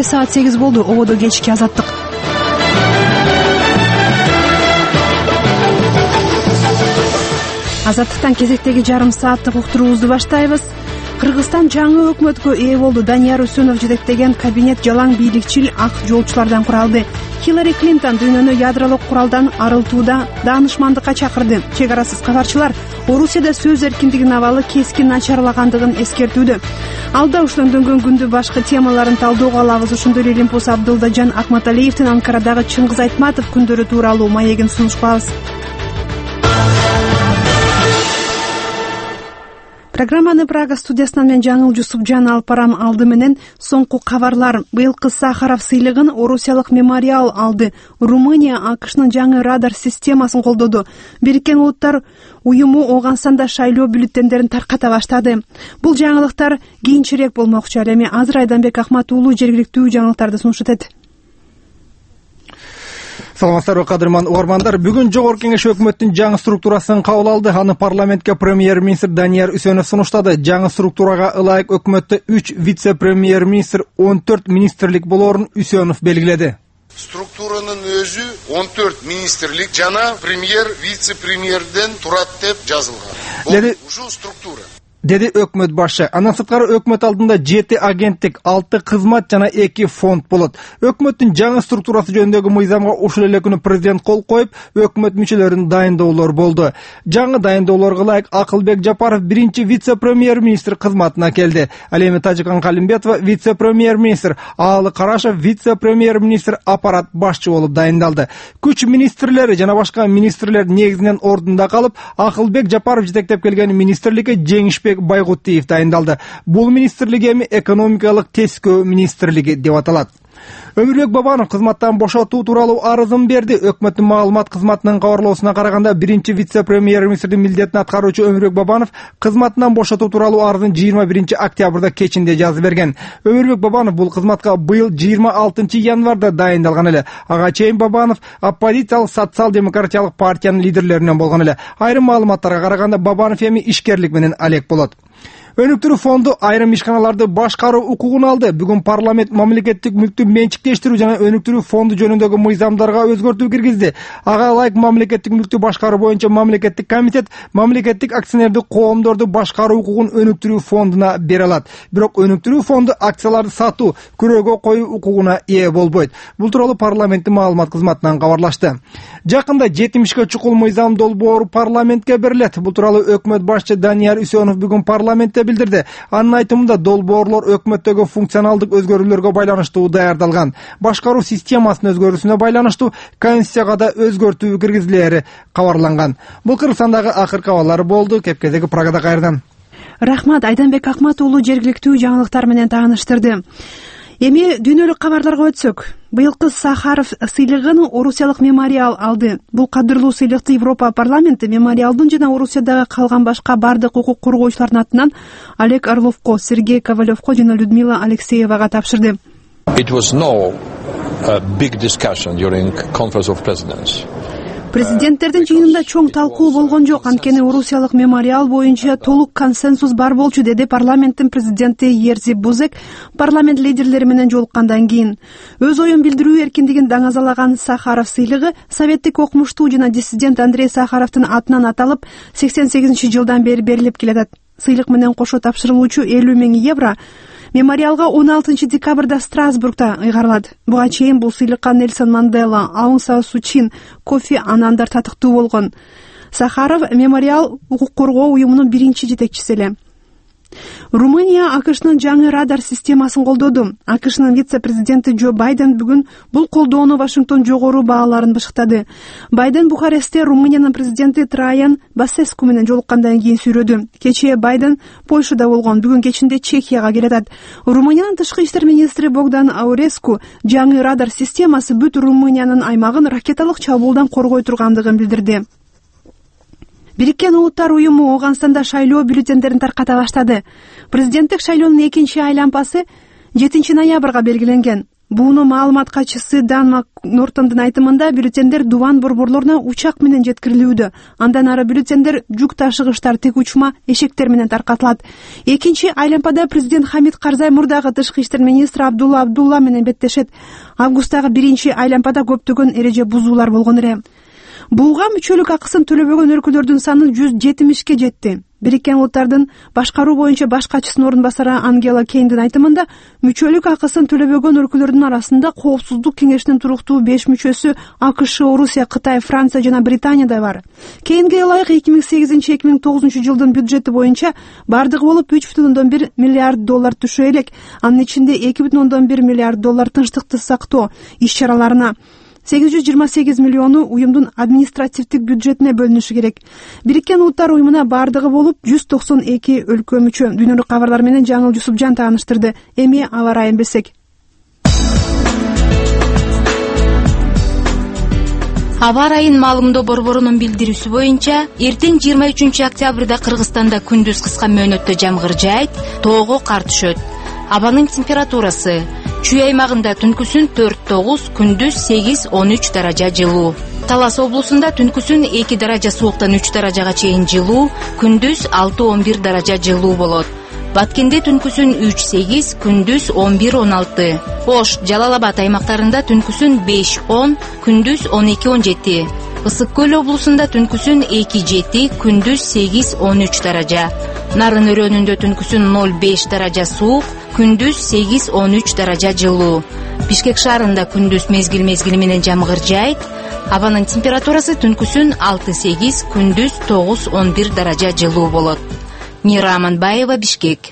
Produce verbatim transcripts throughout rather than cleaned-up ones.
саат сегиз болду. Ободо кечки азаттык. Азаттыктан кезектеги жарым сааттык уктуруубузду баштайбыз. Кыргызстан жаңы өкмөткө ээ болду. Данияр Үсөнов жетектеген кабинет жалаң бийликчил ак жолчулардан куралды. Хиллари Клинтон дүйнөнү ядролук куралдан арылтууда даанышмандыкка чакырды. Чек арасыз кабарчылар Орусияда сөз эркиндигинин абалы кескин начарлагандыгын эскертүүдө. Алда ушундөнгөн күндү башкы темаларын талдөөгө алабыз. Ошондой эле Илимпос Абдылдажан Акматалиевдин Анкарадагы Чыңгыз Айтматов күндөрү тууралуу маегин сунуш кылабыз. Программаны Прага студиясынан мен Жаңыл Жусупжан алып барам. Алды менен соңку кабарлар. Быйылкы Сахаров сыйлыгын Орусиялык мемориал алды. Румыния АКШнын жаңы радар системасын колдоду. Бириккен Улуттар уюму Ооганстанда шайлоо бюллетендерин тарката баштады. Бул жаңылыктар кийинчерээк болмокчу. Ал эми азыр Айданбек Акмат уулу жергиликтүү жаңылыктарды сунуш этет. Саламатсыздарбы, кадырман угармандар. Бүгүн Жогорку Кеңеш өкмөттүн жаңы структурасын кабыл алды. Аны парламентке премьер-министр Данияр Үсөнов сунуштады. Жаңы структурага ылайык өкмөттө үч вице-премьер-министр, он төрт министрлик болоорун Үсөнов белгиледи. Структуранын өзү он төрт министрлик жана премьер, вице-премьерден турат деп жазылган. Бул ушул структура. Деди өкмөт башы. Андан сырткары өкмөт алдында жети агенттик, алты кызмат жана эки фонд болот. Өкмөттүн жаңы структурасы жөнүндөгү мыйзамга ушул эле күнү президент кол коюп, өкмөт мүчөлөрүн дайындоолор болду. Жаңы дайындоолорго ылайык Акылбек Жапаров биринчи вице-премьер-министр кызматына келди. Ал эми Тажикан Калимбетова вице-премьер-министр, Аалы Карашев вице-премьер-министр аппарат башчы болуп дайындалды. Күч министрлери жана башка министрлер негизинен ордунда калып, Акылбек Жапаров жетектеп келген министрликке Жеңишбек Байгутиев дайындалды. Бул министрлик эми экономикалык тескөө министрлиги деп аталат. Өмүрбек Бабанов кызматтан бошотуу тууралуу арызын берди. Өкмөттүн маалымат кызматынын кабарлоосуна караганда, биринчи вице-премьер-министрдин милдетин аткаруучу Өмүрбек Бабанов кызматынан бошотуу тууралуу арызын жыйырма биринчи октябрда кечинде жазып берген. Өмүрбек Бабанов бул кызматка быйыл жыйырма алтынчы январда дайындалган эле. Ага чейин Бабанов оппозициялык социал-демократиялык партиянын лидерлеринен болгон эле. Айрым маалыматтарга караганда, Бабанов эми ишкерлик менен алек болот. Өнүктүрүү фонду айрым ишканаларды башкаруу укугун алды. Бүгүн парламент мамлекеттик мүлктү менчиктештирүү жана өнүктүрүү фонду жөнүндөгү мыйзамдарга өзгөртүү киргизди. Ага ылайык мамлекеттик мүлктү башкаруу боюнча мамлекеттик комитет мамлекеттик акционердик коомдорду башкаруу укугун өнүктүрүү фондуна бере алат. Бирок өнүктүрүү фонду акцияларды сатуу, күрөөгө коюу укугуна ээ болбойт. Бул тууралуу парламенттин маалымат кызматынан кабарлашты. Жакында жетимишке чукул мыйзам долбоору парламентке берилет. Бул тууралуу өкмөт башчы Данияр Үсөнов бүгүн парламентте билдирди. Анын айтымында долбоорлор өкмөттөгү функционалдык өзгөрүүлөргө байланыштуу даярдалган. Башкаруу системасынын өзгөрүүсүнө байланыштуу Конституцияга да өзгөртүү киргизилери кабарланган. Бул Кыргызстандагы акыркы абалдар болду. Кепкедеги Прагада кайрадан. Рахмат, Айданбек Акмат уулу жергиликтүү жаңылыктар менен тааныштырды. Эми дүйнөлүк кабарларга өтсөк, быйылкы Сахаров сыйлыгын Орусиялык мемориал алды. Бул кадырлуу сыйлыкты Европа парламенти мемориалдын жана Орусиядагы калган башка бардык укук коргоочулардын атынан Олег Орловко, Сергей Ковалевко жана Людмила Алексеевага тапшырды. It was no uh, big discussion during Conference of Presidents. Президенттердин жыйынында чоң талкуу болгон жок, анткени Орусиялык мемориал боюнча толук консенсус бар болчу, деди парламенттин президенти Ерзи Бузек парламент лидерлери менен жолуккандан кийин. Өз оюн билдирүү эркиндигин даңазалаган Сахаров сыйлыгы советтик окумуштуу жана диссидент Андрей Сахаровдун атынан аталып, сексен сегизинчи жылдан бери берилип келет. Сыйлык менен кошо тапшырылуучу элүү миң евро мемориалга он алтынчы декабрда Страсбургда ыйгарылат. Буга чейин бул сыйлыкка Нельсон Мандела, Аун Сан Суу Кyi, Кофи Анандар татыктуу болгон. Сахаров мемориал укук коргоо уюмунун биринчи жетекчиси эле. Румыния АКШнын жаңы радар системасын колдоду. АКШнын вице-президенти Джо Байден бүгүн бул колдоону Вашингтон жогору бааларын бышыктады. Байден Бухарестте Румыниянын президенти Траян Басеску менен жолуккандан кийин сүрөдү. Кечээ Байден Польшада болгон, бүгүн кечинде Чехияга келет. Румыниянын тышкы иштер министри Богдан Ауреску жаңы радар системасы бүт Румыниянын аймагын ракеталык чабуулдан коргой тургандыгын билдирди. Бириккен Улуттар уюму Ооганстанда шайлоо бюллетендерин тарката баштады. Президенттик шайлоонун экинчи айлампасы жетинчи ноябрга белгиленген. Буну маалымат катчысы Дан Нортондун айтымында бюллетендер дубан борборлоруна учак менен жеткирилүүдө. Андан ары бюллетендер жүк ташыгычтар тик учма эшектер менен таркатылат. Экинчи айлампада президент Хамид Карзай мурдагы тышкы иштер министри Абдулла Абдулла менен беттешет. Августтагы биринчи айлампада көптөгөн эреже бузуулар болгон эле. Буга мүчөлүк акысын төлөбөгөн өлкөлөрдүн саны жүз жетимишке жетти. Бириккен Улуттардын башкаруу боюнча баш катчысынын орун басары Ангела Кейндин айтымында, мүчөлүк акысын төлөбөгөн өлкөлөрдүн арасында Коопсуздук кеңешинин туруктуу беш мүчөсү АКШ, Орусия, Кытай, Франция жана Британияда бар. Кейнге ылайык эки миң сегизинчи эки миң тогузунчу жылдын бюджети боюнча бардыгы болуп үч бүтүн ондон бир миллиард доллар түшө элек. Анын ичинде эки бүтүн ондон бир миллиард доллар тынчтыкты сактоо иш-чараларына, сегиз жүз жыйырма сегиз миллиону уюмдун административдик бюджетине бөлүнүшү керек. Бириккен Улуттар уюмуна бардыгы болуп жүз токсон эки өлкө мүчө. Дүйнөлүк кабарлар менен Жаңыл Жусупжан тааныштырды. Эми аба ырайын билсек. Аба ырайын маалымдоо борборунун билдирүүсү боюнча, эртең жыйырма үчүнчү октябрда Кыргызстанда күндүз кыска мөөнөттө жамгыр жаайт, тоого кар түшөт. Абанын температурасы Чүй аймагында түнкүсүн төрт тогуз, күндүз сегиз он үч даража жылуу. Талас облусунда түнкүсүн эки даража сууктан үч даражага чейин жылуу, күндүз алты он бир даража жылуу болот. Баткенде түнкүсүн үч сегиз, күндүз он бир он алты. Ош, Жалал Абад аймактарында түнкүсүн беш он, күндүз он эки он жети. Ысык көл облусунда түнкүсүн эки жети, күндүз сегиз он үч даража. Нарын өрөөнүндө түнкүсүн ноль беш даража суук, күндүз сегиз он үч даража жылуу. Бишкек шаарында күндүз мезгил-мезгили менен жамгыр жаайт. Абанын температурасы түнкүсүн алты сегиз, күндүз тогуз он бир даража жылуу болот. Мира Аманбаева, Бишкек.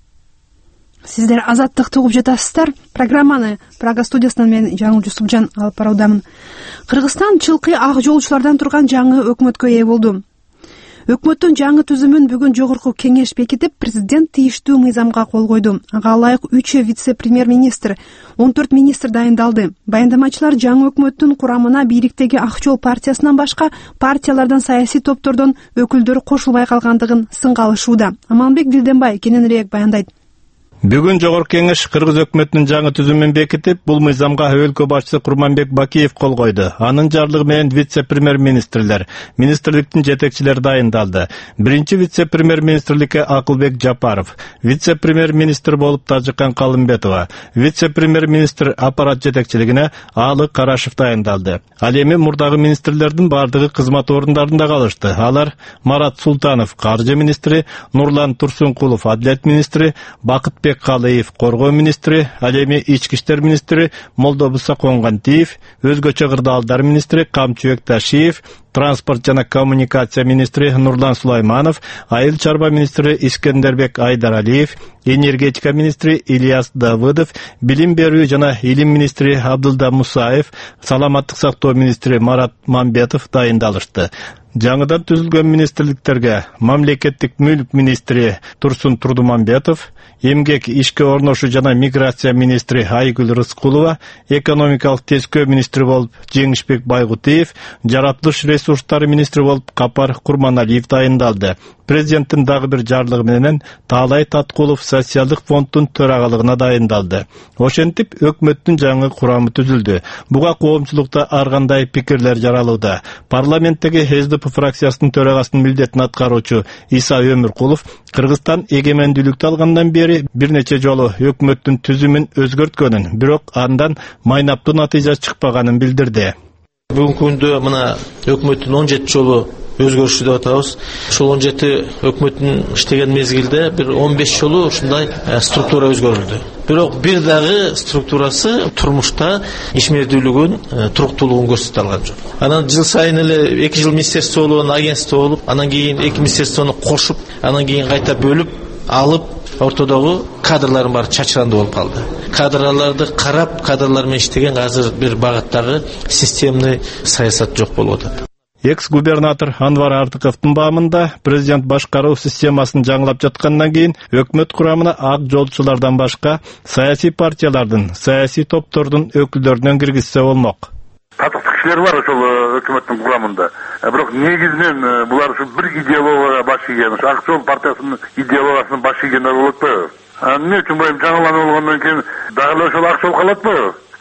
Сиздер Азаттыкты угуп жатасыздар. Программаны Прага студиясынан мен Жаңыл Жусупжан алып баруудамын. Кыргызстан чылкы ак жолчулардан турган жаңы өкмөткө ээ болду. Өкмөттүн жаңы түзүмүн бүгүн жогорку кеңеш бекитип, президент тийиштүү мыйзамга кол койду. Ага ылайык үч вице-премьер-министр, он төрт министр дайындалды. Баяндамачылар жаңы өкмөттүн курамына бийликтеги Ак жол партиясынан башка партиялардан, саясий топтордон өкүлдөр кошулбай калгандыгын сынга алышууда. Аманбек Дилденбай кененирээк баяндайт. Бүгүн жогорку кеңеш Кыргыз өкмөтүнүн жаңы түзүмүн бекитип, бул мыйзамга өлкө башчысы Курманбек Бакиев кол койду. Анын жарлыгы менен вице-премьер-министрлер, министрликтин жетекчилери дайындалды. Биринчи вице-премьер-министрликке Акылбек Жапаров, вице-премьер-министр болуп Тажыкан Калымбетова, вице-премьер-министр аппарат жетекчилигине Алы Карашев дайындалды. Ал эми мурдагы министрлердин бардыгы кызмат орундарында калышты. Алар Марат Султанов, каржы министри, Нурлан Турсункулов, адлет министри, Бакытбек Калыев, коргоо министри, ал эми ички иштер министри Молдобуса Конгантиев, өзгөчө кырдаалдар министри Камчыбек Ташиев, транспорт жана коммуникация министри Нурлан Сулайманов, айыл чарба министри Искендербек Айдаралиев, энергетика министри Ильяс Давыдов, билим берүү жана илим министри Абдылда Мусаев, саламаттык сактоо министри Марат Мамбетов дайындалышты. Жаңыдан түзүлгөн министрликтерге мамлекеттик мүлк министри Турсун Турдумамбетов, эмгек ишке орношу жана миграция министри Айгүл Рыскулова, экономикалык тескөө министри болуп Жеңишбек Байгутиев, жаратылыш ресурстары министри болуп Капар Курманалиев дайындалды. Президенттин дагы бир жарлыгы менен Таалай Таткулов социалдык фонддун төрагалыгына дайындалды. Ошентип өкмөттүн жаңы курамы түзүлдү. Буга коомчулукта ар кандай пикирлер жаралууда. Парламенттеги эс ди пи фракциясынын төрагасынын милдетин аткаруучу Иса Өмүркулов Кыргызстан эгемендүүлүктү алгандан бери бир нече жолу өкмөттүн түзүмүн өзгөрткөнүн, бирок андан майнаптуу натыйжа чыкпаганын билдирди. Бүгүнкү күндө мына өкмөттүн он жети жолу өзгөрүшү деп атабыз. Ошол он жети өкмөттүн иштеген мезгилде бир он беш жолу ушундай структура өзгөрүлдү. Бирок бир дагы структурасы турмушта ишмердүүлүгүн, туруктуулугун көрсөтө алган жок. Анан жыл сайын эле эки жыл министерство болуп, агентство болуп, анан кийин эки министерствону кошуп, анан кийин кайта бөлүп, алып, ортодогу кадрлардын баары чачырандуу болуп калды. Кадрларды карап, кадрлар менен иштеген азыр бир багыттагы системный саясат жок болуп атат. Экс-губернатор Анвар Артыковдун баамында президент башкаруу системасын жаңылап жаткандан кийин өкмөт курамына ак жолчулардан башка саясий партиялардын, саясий топтордун өкүлдөрүнөн киргизсе болмок. Татыктуу кишилер бар ошол өкмөттүн курамында. Бирок негизинен булар ушу бир идеологияга баш ийген, Ак жол партиясынын идеологиясына баш ийгендер болуп атпайбы? Эмне үчүн боюм жаңыланып болгондон кийин дагы ошол Ак жол калат атпайбы?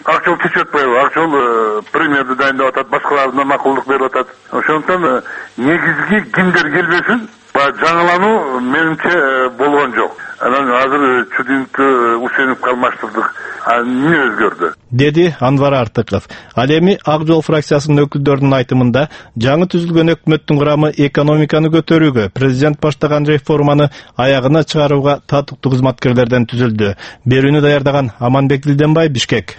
ак жол кечип атпайбы? Ак жол премьерди дайындап атат, башкаларына макулдук берип атат. Ошондон негизги кимдер келбесин, жаңылануу менимче болгон жок. Анан азыр Чудинки Усенов калмаштырдык. Эмне өзгөрдү? Деди Анвар Артыков. Ал эми Ак жол фракциясынын өкүлдөрүнүн айтымында жаңы түзүлгөн өкмөттүн курамы экономиканы көтөрүүгө, президент баштаган реформаны аягына чыгарууга татыктуу кызматкерлерден түзүлдү. Берүүнү даярдаган Аманбек Дилденбай, Бишкек.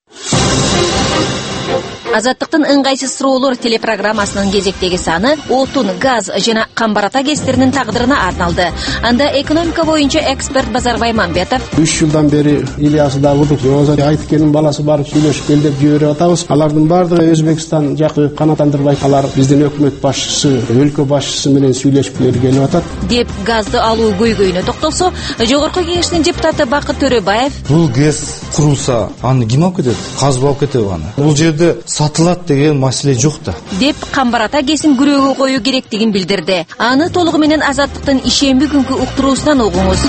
Азаттыктын ыңгайсыз суроолор телепрограммасынын кезектеги саны отун, газ жана камбарата кестеринин тагдырына арналды. Анда экономика боюнча эксперт Базарбай Мамбетов: үч жылдан бери Ильяс Давудов, Роза Айткенин баласы барып сүйлөшүп кел деп жиберип атабыз. Алардын баардыгы Өзбекстан жакты канааттандырбайт. Алар биздин өкмөт башчысы, өлкө башчысы менен сүйлөшүп келип атат. Деп газды алуу көйгөйүнө токтолсо, Жогорку Кеңештин депутаты Бакыт Төрөбаев: бул ГЭС курулса, аны ким алып кетет? Казып алып кетеби аны? Бул жерде сатылат деген маселе жок да. Деп камбарата кесин күрөөгө коюу керектигин билдирди. Аны толугу менен Азаттыктын ишемби күнкү уктуруусунан угуңуз.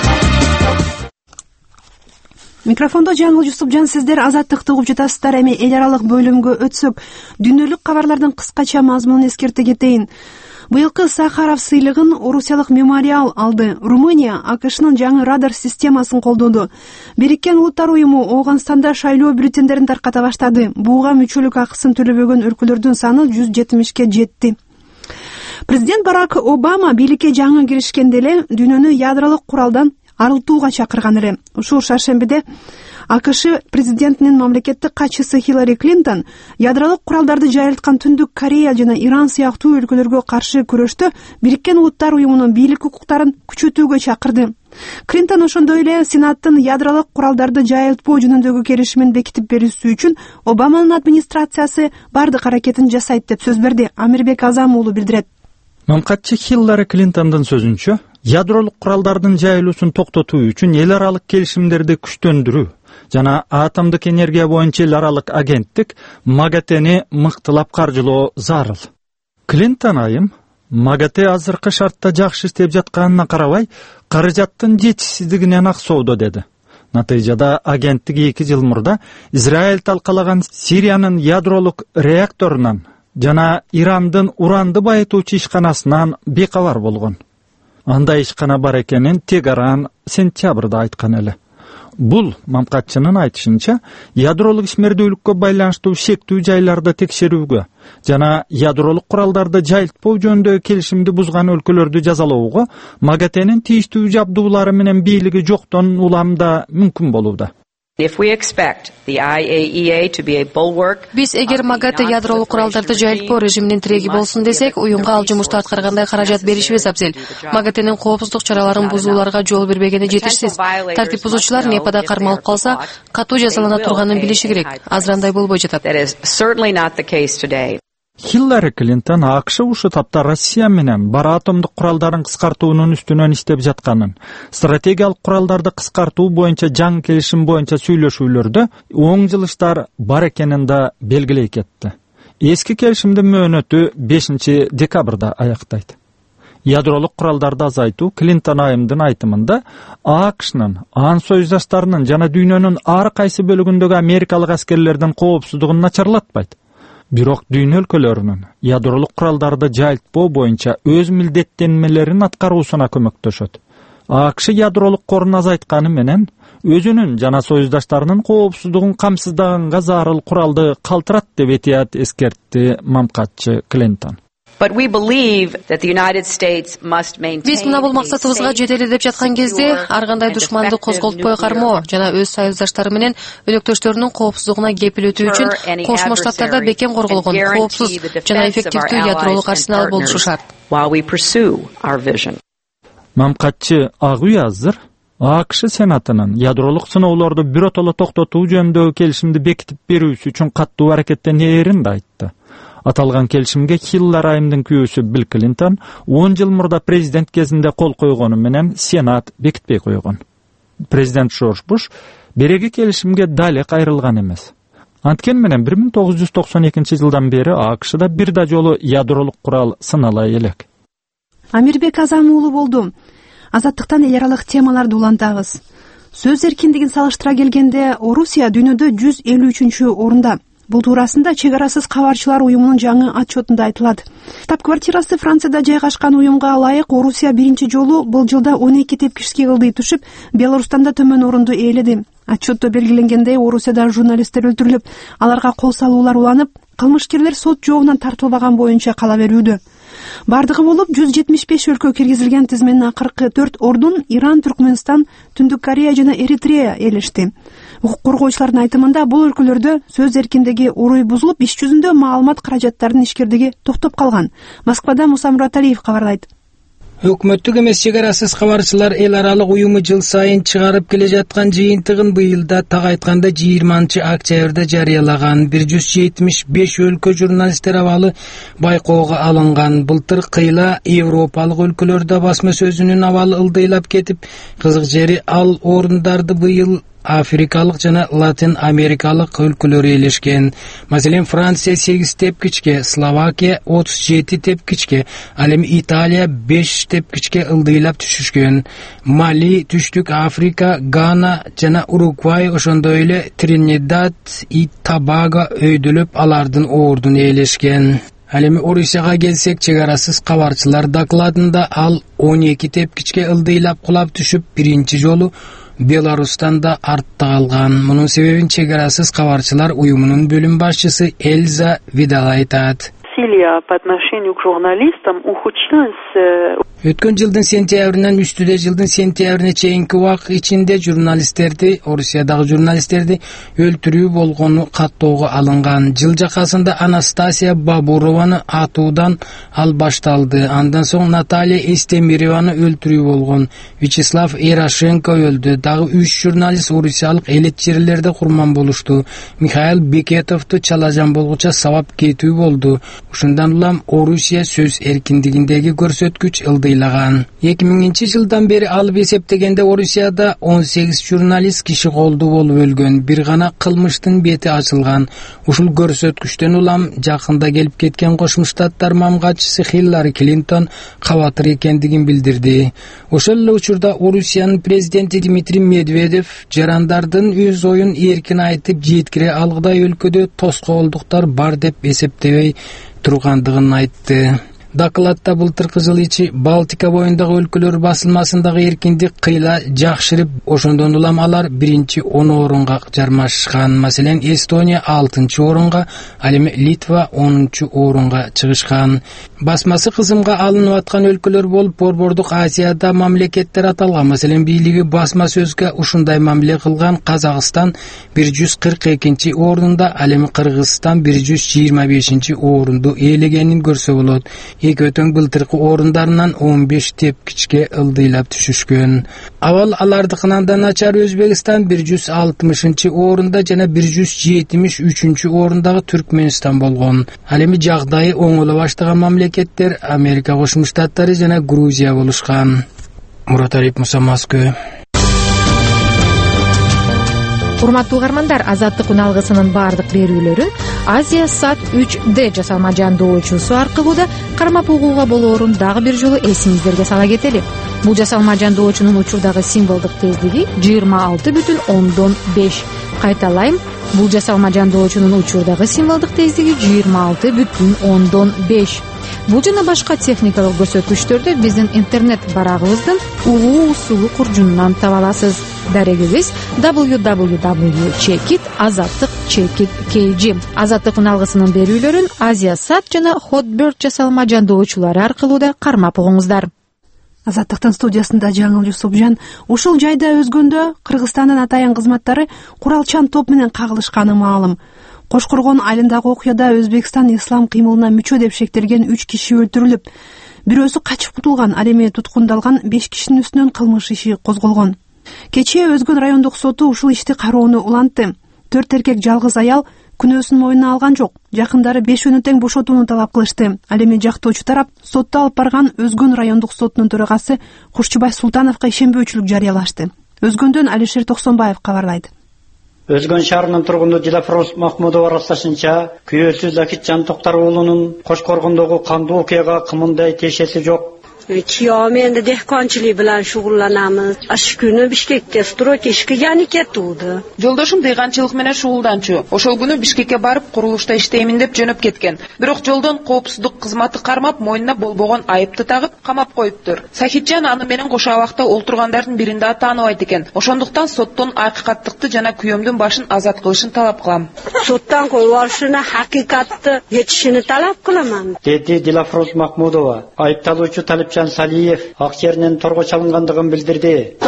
Микрофондо Жаңыл Жусупжан, сиздер Азаттыкты угуп жатасыздар. Эми эл аралык бөлүмгө өтсөк, дүйнөлүк кабарлардын кыскача мазмунун эскерте кетейин. Быйылкы Сахаров сыйлыгын орусиялык мемориал алды. Румыния АКШнын жаңы радар системасын колдоду. Бириккен Улуттар уюму Ооганстанда шайлоо бюллетендерин тарката баштады. Буга мүчөлүк акысын төлөбөгөн өлкөлөрдүн саны жүз жетимишке жетти. Президент Барак Обама бийликке жаңы киришкенде эле дүйнөнү ядролук куралдан арылтууга чакырган эле. Ушул шаршембиде АКШ президентинин мамлекеттик катчысы Хиллари Клинтон ядролук куралдарды жайылткан Түндүк Корея жана Иран сыяктуу өлкөлөргө каршы күрөштө Бириккен Улуттар уюмунун бийлик укуктарын күчөтүүгө чакырды. Клинтон ошондой эле Сенаттын ядролук куралдарды жайылтпоо жөнүндөгү келишимин бекитип берүүсү үчүн Обаманын администрациясы бардык аракетин жасайт деп сөз берди. Амирбек Азам уулу билдирет. Мамкатчы Хиллари Клинтондун сөзүнчө, ядролук куралдардын жайылуусун токтотуу үчүн эл аралык келишимдерди күчтөндүрүү жана атомдук энергия боюнча эл аралык агенттик МАГАТЭни мыктылап каржылоо зарыл. Клинтон айым МАГАТЭ азыркы шартта жакшы иштеп жатканына карабай, каражаттын жетишсиздигинен аксоодо деди. Натыйжада агенттик эки жыл мурда Израиль талкалаган Сириянын ядролук реакторунан жана Ирандын уранды байытуучу ишканасынан бейкабар болгон. Андай ишкана бар экенин Тегаран сентябрда айткан эле. Бул мамкатчынын айтышынча, ядролук ишмердүүлүккө байланыштуу шектүү жайларды текшерүүгө жана ядролук куралдарды жайылтпоо жөнүндө келишимди бузган өлкөлөрдү жазалоого МАГАТЭнин тийиштүү жабдуулары менен бийлиги жоктон уламда мүмкүн болууда. Биз эгер МАГАТЭ ядролук куралдарды жайылтпоо режиминин тиреги болсун десек, уюмга ал жумушту аткаргандай каражат беришибиз абзел. МАГАТЭнин коопсуздук чараларын бузууларга жол бербегени жетишсиз. Тартип бузуучулар НЕПада кармалып калса, катуу жазалана турганын билиши керек. Азыр андай болбой жатат. Хиллари Клинтон АКШ ушу тапта Россия менен бар атомдук куралдарын кыскартуунун үстүнөн иштеп жатканын, стратегиялык куралдарды кыскартуу боюнча жаңы келишим боюнча сүйлөшүүлөрдө оң жылыштар бар экенин да белгилей кетти. Эски келишимдин мөөнөтү бешинчи декабрда аяктайт. Ядролук куралдарды азайтуу Клинтон айымдын айтымында АКШнын, ан союздаштарынын жана дүйнөнүн ар кайсы бөлүгүндөгү америкалык аскерлердин коопсуздугун начарлатпайт. Бирок дүйнө өлкөлөрүнүн ядролук куралдарды жайылтпоо боюнча өз милдеттенмелерин аткаруусуна көмөктөшөт. АКШ ядролук корун азайтканы менен өзүнүн жана союздаштарынын коопсуздугун камсыздаганга зарыл куралды калтырат деп этият эскертти мамкатчы Клинтон. Биз мына бул максатыбызга жетели деп жаткан кезде ар кандай душманды козголтпой кармоо жана өз союздаштары менен өнөктөштөрүнүн коопсуздугуна кепилөтүү үчүн Кошмо Штаттарда бекем корголгон коопсуз жана эффективдүү ядролук арсенал болушу шарт. Мамкатчы Ак үй азыр АКШ Сенатынын ядролук сыноолорду биротоло токтотуу жөнүндөгү келишимди бекитип берүүсү үчүн каттуу аракеттенерин да айтты. Аталган келишимге Хиллари айымдын күйөөсү Билл Клинтон он жыл мурда президент кезинде кол койгону менен Сенат бекитпей койгон. Президент Жорж Буш береги келишимге дале кайрылган эмес. Анткени менен бир миң тогуз жүз токсон экинчи жылдан бери АКШда бир да жолу ядролук курал сынала элек. Амирбек Азам уулу болду. Азаттыктан эл аралык темаларды улантабыз. Сөз эркиндигин салыштыра келгенде Орусия дүйнөдө жүз элүү үчүнчү орунда. Бул туурасында Чек арасыз кабарчылар уюмунун жаңы отчетунда айтылат. Штаб-квартирасы Францияда жайгашкан уюмга ылайык Орусия биринчи жолу бул жылда он эки тепкичке ылдый түшүп, Беларустан да төмөн орунду ээледи. Отчетто белгиленгендей, Орусияда журналисттер өлтүрүлүп, аларга кол салуулар уланып, кылмышкерлер сот жообунан тартылбаган боюнча кала берүүдө. Бардыгы болуп жүз жетимиш беш өлкө киргизилген тизменин акыркы төрт ордун Иран, Түркмөнстан, Түндүк Корея жана Эритрея ээлешти. Укук коргоочулардын айтымында бул өлкөлөрдө сөз эркиндиги уруй бузулуп, иш жүзүндө маалымат каражаттарынын ишкердиги токтоп калган. Москвада Муса Мураталиев кабарлайт. Өкмөттүк эмес чек арасыз кабарчылар эл аралык уюму жыл сайын чыгарып келе жаткан жыйынтыгын быйылда так айтканда жыйырманчы октябрда жарыялаган. бир жүз жетимиш беш өлкө журналисттер абалы байкоого алынган. Былтыр кыйла европалык өлкөлөрдө басма сөзүнүн абалы ылдыйлап кетип, кызык жери ал орундарды быйыл Африкалык жана Латин Америкалык өлкөлөр ээлешкен. Маселен, Франция сегиз тепкичке, Словакия отуз жети тепкичке, ал эми Италия беш тепкичке ылдыйлап түшүшкөн. Мали, Түштүк Африка, Гана жана Уругвай, ошондой эле Тринидад и Тобаго өйдөлөп алардын ордун ээлешкен. Ал эми Орусияга келсек, чек арасыз кабарчылар докладында ал он эки тепкичке ылдыйлап кулап түшүп, биринчи жолу Беларустан да артта калган. Мунун себебин чек арасыз кабарчылар уюмунун бөлүм башчысы Эльза Видал айтат. По отношению к журналистам ухудшилась. Өткөн жылдын сентябрынан үстүдө жылдын сентябрине чейинки убак ичинде журналисттерди, Орусиядагы журналисттерди өлтүрүү болгону каттоого алынган. Жыл жакасында Анастасия Бабурованы атуудан ал башталды. Андан соң Наталья Эстемированы өлтүрүү болгон. Вячеслав Ярошенко өлдү. Дагы үч журналист орусиялык элет жерлерде курман болушту. Михаил Бекетовду чалажан болгуча сабап кетүү болду. Ушундан улам Орусия сөз эркиндигиндеги көрсөткүч ылдыйлаган. эки миңинчи жылдан бери алып эсептегенде Орусияда он сегиз журналист киши колду болуп өлгөн. Бир гана кылмыштын бети ачылган. Ушул көрсөткүчтөн улам жакында келип кеткен Кошмо Штаттар мамгатчысы Хиллари Клинтон кабатыр экендигин билдирди. Ошол эле учурда Орусиянын президенти Дмитрий Медведев жарандардын өз оюн эркин айтып жеткире алгыдай өлкөдө тоскоолдуктар бар деп эсептебей тургандыгын айтты. Докладта былтыркы жыл ичи Балтика боюндагы өлкөлөр басылмасындагы эркиндик кыйла жакшырып, ошондон улам алар биринчи он орунга жармашкан. Маселен, Эстония алтынчы орунга, ал эми Литва онунчу орунга чыгышкан. Басмасы кызымга алынып аткан өлкөлөр болуп, Борбордук Азияда мамлекеттер аталган. Маселен, бийлиги басма сөзгө ушундай мамиле кылган Казакстан бир жүз кырк экинчи орунда, ал эми Кыргызстан бир жүз жыйырма бешинчи орунду ээлегенин көрсө болот. Экөөтөң былтыркы орундарынан он беш тепкичке ылдыйлап түшүшкөн. Авал алардыкынан да начар Өзбекстан бир жүз алтымышынчы орунда жана бир жүз жетимиш үчүнчү орундагы Түркмөнстан болгон. Ал эми жагдайы оңоло баштаган мамлекеттер Америка Кошмо Штаттары жана Грузия болушкан. Мураталиев, Муса, Москва. Урматтуу угармандар, Азаттык үн алгысынын баардык берүүлөрүн Азия Сат үч дэ жасалма жандоочусу аркылуу да кармап угууга болоорун дагы бир жолу эсиңиздерге сала кетели. Бул жасалма жандоочунун учурдагы символдук тездиги жыйырма алты бүтүн ондон беш. Кайталайм, бул жасалма жандоочунун учурдагы символдук тездиги жыйырма алты бүтүн ондон беш. Бул жана башка техникалык көрсөткүчтөрдү биздин интернет барагыбыздын угуу усулу куржунунан таба аласыз. Дарегибиз дабл ю дабл ю дабл ю чекит азаттык чекит kg. Азаттык үн алгысынын берүүлөрүн Азия Сат жана Хотберт жасалма жандоочулары аркылуу да кармап угуңуздар. Азаттыктын студиясында Жаңыл Юсупжан. Ушул жайда өзгөндө Кыргызстандын атайын кызматтары куралчан топ менен кагылышканы маалым. Кошкоргон айылындагы окуяда Өзбекстан ислам кыймылына мүчө деп шектелген үч киши өлтүрүлүп, бирөөсү качып кутулган, ал эми туткундалган беш кишинин үстүнөн кылмыш иши козголгон. Кечээ Өзгөн райондук соту ушул ишти кароону улантты. Төрт эркек жалгыз аял күнөөсүн мойнуна алган жок. Жакындары бешөөнү тең бошотууну талап кылышты. Ал эми жактоочу тарап сотто алып барган Өзгөн райондук сотунун төрагасы Курчубай Султановго ишенбөөчүлүк жарыялашты. Өзгөндөн Алишер Токсонбаев кабарлайт. Өзгөн шаарынын тургуну Дилафроз Махмудова ырасташынча, күйөөсү Закитжан Токтар уулунун Кошкоргондогу кандуу окуяга кымындай тиешеси жок. Kuyovim endi dehqonchilik bilan shug'ullanamiz. Ash kuni Bishkekka stroyka ishga yana ketdi. Жолдошум дыйганчылык менен шугулданчу. Ошол күнү Бишкекке барып курулушта иштеймин деп жөнөп кеткен. Бирок жолдон коопсуздук кызматы кармап, мойнуна болбогон айыпты тагып камап коюптур. Сахитжан аны менен кошо абакта олтургандардын биринде тааныбайт экен. Ошондуктан соттон акыйкаттыкты жана күйөөмдүн башын азат кылышын талап кылам. Соттан коюп алышына хакыйкатты жетишини талап кыламан. Деди Дилафроз Махмудова айыпталуучу Талипжан Салиев ак жеринен торго чалынгандыгын билдирди.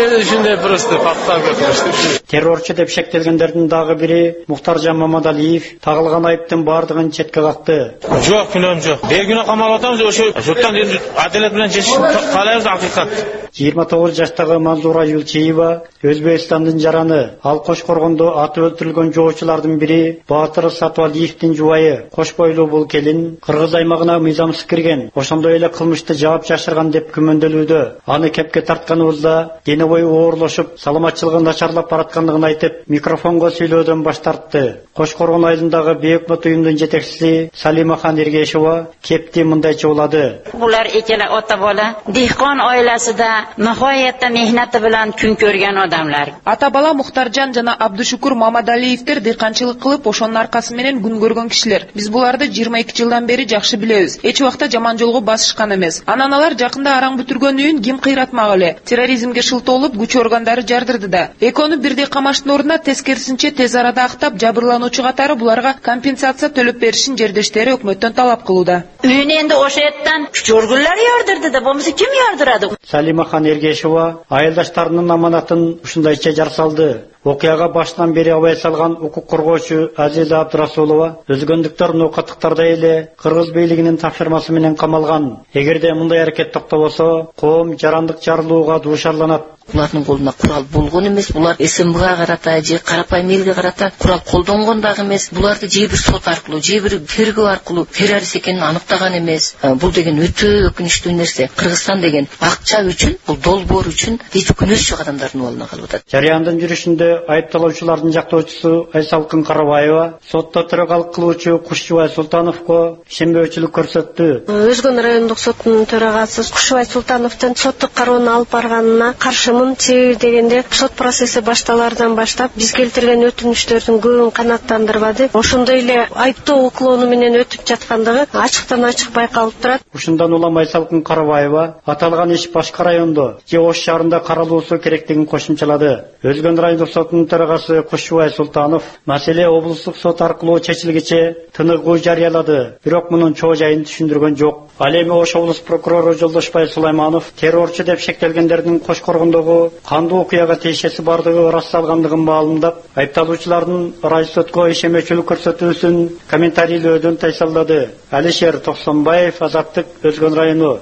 Террорчу деп шектелгендердин дагы бири Мухтаржан Мамадалиев тагылган айыптын бардыгын четке какты. Жок, күнөөм жок. Бергүнө камалып атабыз, ошо соттан адилет менен чечишин каалайбыз, акыйкат. жыйырма тогуз жаштагы Манзура Юлчиева Өзбекстандын жараны. Ал Кошкоргондо аты өлтүрүлгөн жоочулардын бири Баатыр Сатвалиевдин жубайы. Кош бойлуу бул келин Кыргыз аймагына мыйзамсыз кирген. Ошондой эле кылмышты жаап жашырган деп күмөндөлүүдө. Аны кепке тартканыбызда дене бою оорлошуп, саламатчылыгы начарлап бараткандыгын айтып, микрофонго сүйлөөдөн баш тартты. Кошкоргон айылындагы бейөкмөт уюмдун жетекчиси Салимахан Эргешова кепти мындайча улады. Булар экеле ota bola dehqon oilasida nihoyatda mehnati bilan kun ko'rgan odamlar. Ата бала Мухтаржан жана Абдушукур Мамадалиевтер дыйканчылык кылып, ошонун аркасы менен күн көргөн кишилер. Биз буларды жыйырма эки жылдан бери жакшы билебиз. Эч убакта жаман жолго басышкан эмес. Анан алар жакында араң бүтүргөн үйүн ким кыйратмак эле. Терроризмге шылтоолуп, күч органдары жардырды да. Экөөнү бирдей камаштын ордуна тескерисинче тез арада актап, жабырлануучу катары буларга компенсация төлөп беришин жердештери өкмөттөн талап кылууда. Үйүнү энди ошо жактан күч органдары жардырды да, болбосо ким жардырады? Салимахан Эргешова айылдаштарынын аманатын ушундайча жар салды. Окуяга баштан бери абай салган укук коргоочу Азиза Абдурасулова өзгөндүктөр ноокаттыктарда эле Кыргыз бийлигинин тапшырмасы менен камалган. Эгерде мындай аракет токтобосо, коом жарандык жарылууга дуушарланат. Булардын колунда курал болгон эмес, булар СМБга карата же карапайым элге карата курал колдонгон дагы эмес. Буларды же бир сот аркылуу, же бир тергөө аркылуу террорист экенин аныктаган эмес. Бул деген өтө өкүнүчтүү нерсе. Кыргызстан деген акча үчүн, бул долбоор үчүн эч күнөөсү жок адамдардын колуна калып атат. Жарыяндын жүрүшүндө айыпталуучулардын жактоочусу Айсалкын Карабаева сотто төрөгалык кылуучу Кушчубай Султановго ишенбөөчүлүк көрсөттү. Өзгөн райондук соттун төрагасы Кушчубай Султановдун соттук кароону алып барганына каршымын. Себеби дегенде сот процесси башталардан баштап биз келтирген өтүнүчтөрдүн көбүн канааттандырбады. Ошондой эле айыптоо уклоону менен өтүп жаткандыгы ачыктан ачык байкалып турат. Ушундан улам Айсалкын Карабаева аталган иш башка райондо же Ош шаарында каралуусу керектигин кошумчалады. Өзгөн райондук соттун төрагасы Кушчубай Султанов маселе облустук сот аркылуу чечилгиче тыныгуу жарыялады. Бирок мунун чоо жайын түшүндүргөн жок. Ал эми Ош облус прокурору Жолдошбай Сулайманов террорчу деп шектелгендердин Кошкоргондогу кандуу окуяга тиешеси бардыгы ырасталгандыгын маалымдап, айыпталуучулардын райсотко ишенбөөчүлүк көрсөтүүсүн комментарийлөөдөн тайсалдады. Алишер Токсонбаев, Азаттык, Өзгөн району.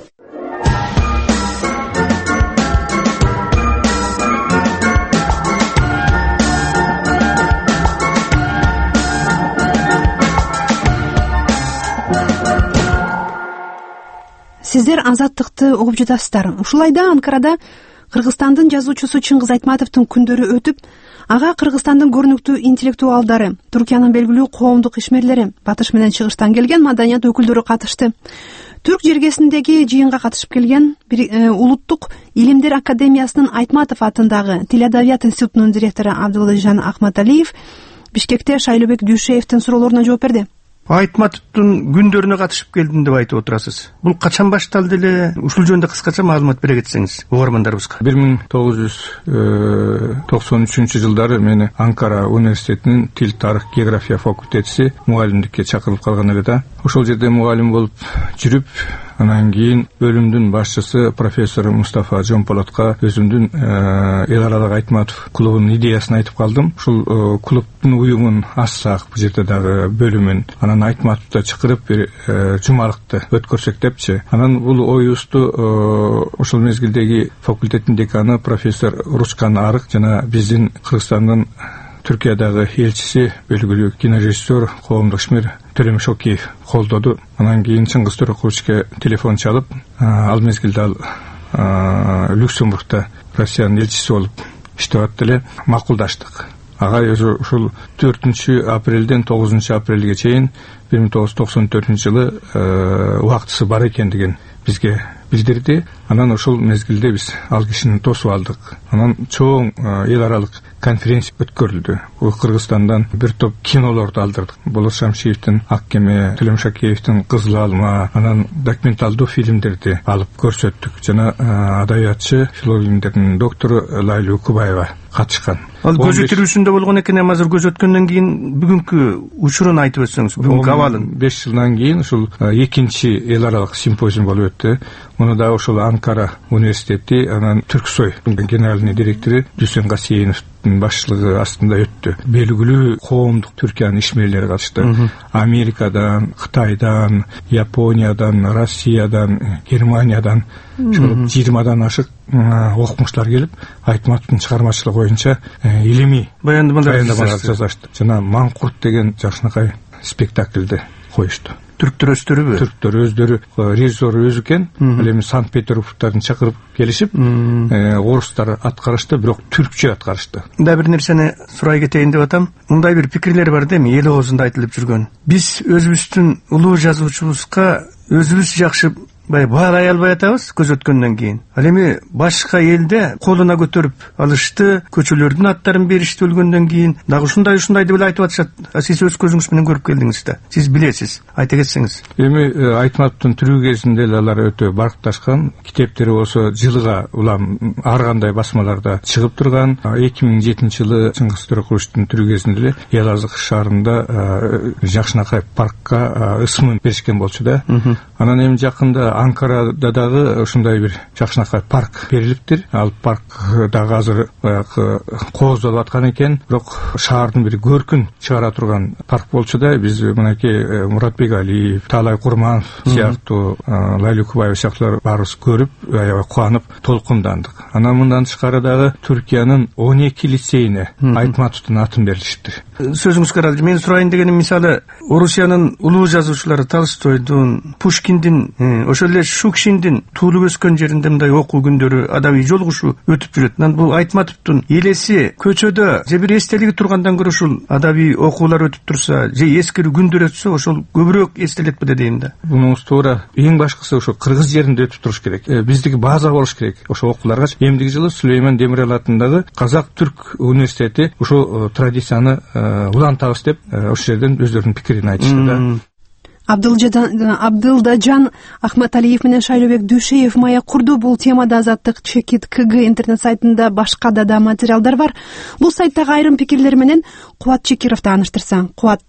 Сиздер Азаттыкты угуп жатасыздар. Ушулайда Анкарада Кыргызстандын жазуучусу Чыңгыз Айтматовдун күндөрү өтүп, ага Кыргызстандын көрүнүктүү интеллектуалдары, Түркиянын белгилүү коомдук ишмерлери, батыш менен чыгыштан келген маданият өкүлдөрү катышты. Түрк жергесиндеги жыйынга катышып келген Улуттук Илимдер Академиясынын Айтматов атындагы Тил Адабият институтунун директору Абдулажан Ахматалиев Бишкекте Шайлообек Дүйшеевдин суроолоруна жооп берди. Айтматовдун күндөрүнө катышып келдим деп айтып отурасыз. Бул качан башталды эле? Ушул жөнүндө кыскача маалымат бере кетсеңиз угармандарыбызга. бир миң тогуз жүз токсон үчүнчү жылдары мени Анкара университетинин Тил, тарых, география факультети мугалимдикке чакырылып калган эле да. Ошол жерде мугалим болуп жүрүп, анан кийин бөлүмдүн башчысы профессор Мустафа Жомполотко өзүмдүн эл аралык Айтматов клубунун идеясын айтып калдым. Ушул клубдун уюмун ассак, бул жерде дагы бөлүмүн, анан Айтматовду чакырып бир жумалыкты өткөрсөк депчи. Анан бул оюбузду ошол мезгилдеги факультеттин деканы профессор Рускан Арык жана биздин Кыргызстандын Түркиядагы элчиси, белгилүү кинорежиссер, коомдук ишмер Төлөм Шокеев колдоду. Анан кийин Чыңгыз Төрөкуловичке телефон чалып, ал мезгилде ал Люксембургда Россиянын элчиси болуп иштеп атты эле, макулдаштык. Ага өзү ушул төртүнчү апрелден тогузунчу апрелге чейин бир миң тогуз жүз токсон төртүнчү жылы убактысы бар экендигин бизге билдирди. Анан ошол мезгилде биз ал кишини тосуп алдык. Анан чоң эл аралык конференция өткөрүлдү. Бул Кыргызстандан бир топ кинолорду алдырдык. Болот Шамшиевдин Ак кеме, Төлөм Шакеевдин Кызыл алма, анан документалдуу фильмдерди алып көрсөттүк. Жана адабиятчы, филологиялердин доктору Лайлуу Кубаева катышкан. Ал көзөтүрүүсүндө болгон экен, эми азыр көзөткөндөн кийин бүгүнкү учурун айтып өтсөңүз, бүгүнкү абалын. беш жылдан кийин ушул экинчи эл аралык симпозиум болуп өттү. Муну да ошол Анкара университети, анан Түрксой генеральный директору Дүйсен Касиевдин башчылыгы астында өттү. Белгилүү коомдук Түркиянын ишмерлери катышты. Америкадан, Кытайдан, Япониядан, Россиядан, Германиядан жыйырмадан ашык окумуштар келип, Айтматовдун чыгармачылыгы боюнча илимий баяндамалар жасашты. Жана Маңкурт деген жакшынакай спектакльди коюшту. Түрктөр өздөрүбү? Түрктөр өздөрү, режиссер өзү экен. Ал эми Санкт-Петербургтарын чакырып келишип, орустар аткарышты, бирок түркчө аткарышты. Мындай бир нерсени сурай кетейин деп атам. Мындай бир пикирлер бар да, эми эл оозунда айтылып жүргөн. Биз өзүбүздүн улуу жазуучубузга өзүбүз жакшы бай баалай албай атабыз көз өткөндөн кийин. Ал эми башка элде колуна көтөрүп алышты, көчөлөрдүн аттарын беришти өлгөндөн кийин. Дагы ушундай ушундай деп айтып атышат. Сиз өз көзүңүз менен көрүп келдиңиз да. Сиз билесиз. Айта кетсеңиз. Эми Айтматовдун тирүү кезинде алар өтө баркташкан. Китептери болсо жылга улам ар кандай басмаларда чыгып турган. эки миң жетинчи жылы Чыңгыз Төрөкуловдун тирүү кезинде эле Эл Азык шаарында Жакшынакай паркка ысмын беришкен болчу да. Анан эми жакында Анкарада дагы ушундай бир Жакшынакай парк берилиптир. Ал парк дагы азыр баягы кооздолуп аткан экен, бирок шаардын бир көркүн чыгара турган парк болчу да. Биз мынакей Муратбек Алиев, Таалай Курманов сыяктуу, Лайлуу Кубаева сыяктуулар баарыбыз көрүп, аябай кубанып, толкундандык. Анан мындан тышкары дагы Түркиянын он эки лицейине Айтматовдун атын берилиштир. Сөзүңүз каралды. Мен сурайын дегеним, мисалы, Орусиянын улуу жазуучулары Толстойдун, Пушкиндин, ошол эле Шукшиндин туулуп өскөн жеринде мындай окуу күндөрү, адабий жолугушуу өтүп жүрөт. Анан бул Айтматовдун элеси көчөдө же бир эстелиги тургандан көрө ушул адабий окуулар өтүп турса, же эскерүү күндөр өтсө, ошол көбүрөөк эстелет беле дейм да. Мунуңуз туура. Эң башкысы ошо кыргыз жеринде өтүп туруш керек. Биздики база болуш керек ошо окууларга. Эмдиги жылы Сулейман Демирел атындагы Казак-Түрк университети ошо традицияны улантабыз деп ошол жерден өздөрүнүн пикирин айтышты да. Абдылдажан Ахматалиев менен Шайлообек Дүйшеев мая курду. Бул темада Азаттык Чекит КГ интернет сайтында башка да материалдар бар. Бул сайттагы айрым пикирлер менен Кубат Чекировду тааныштырсаң. Кубат.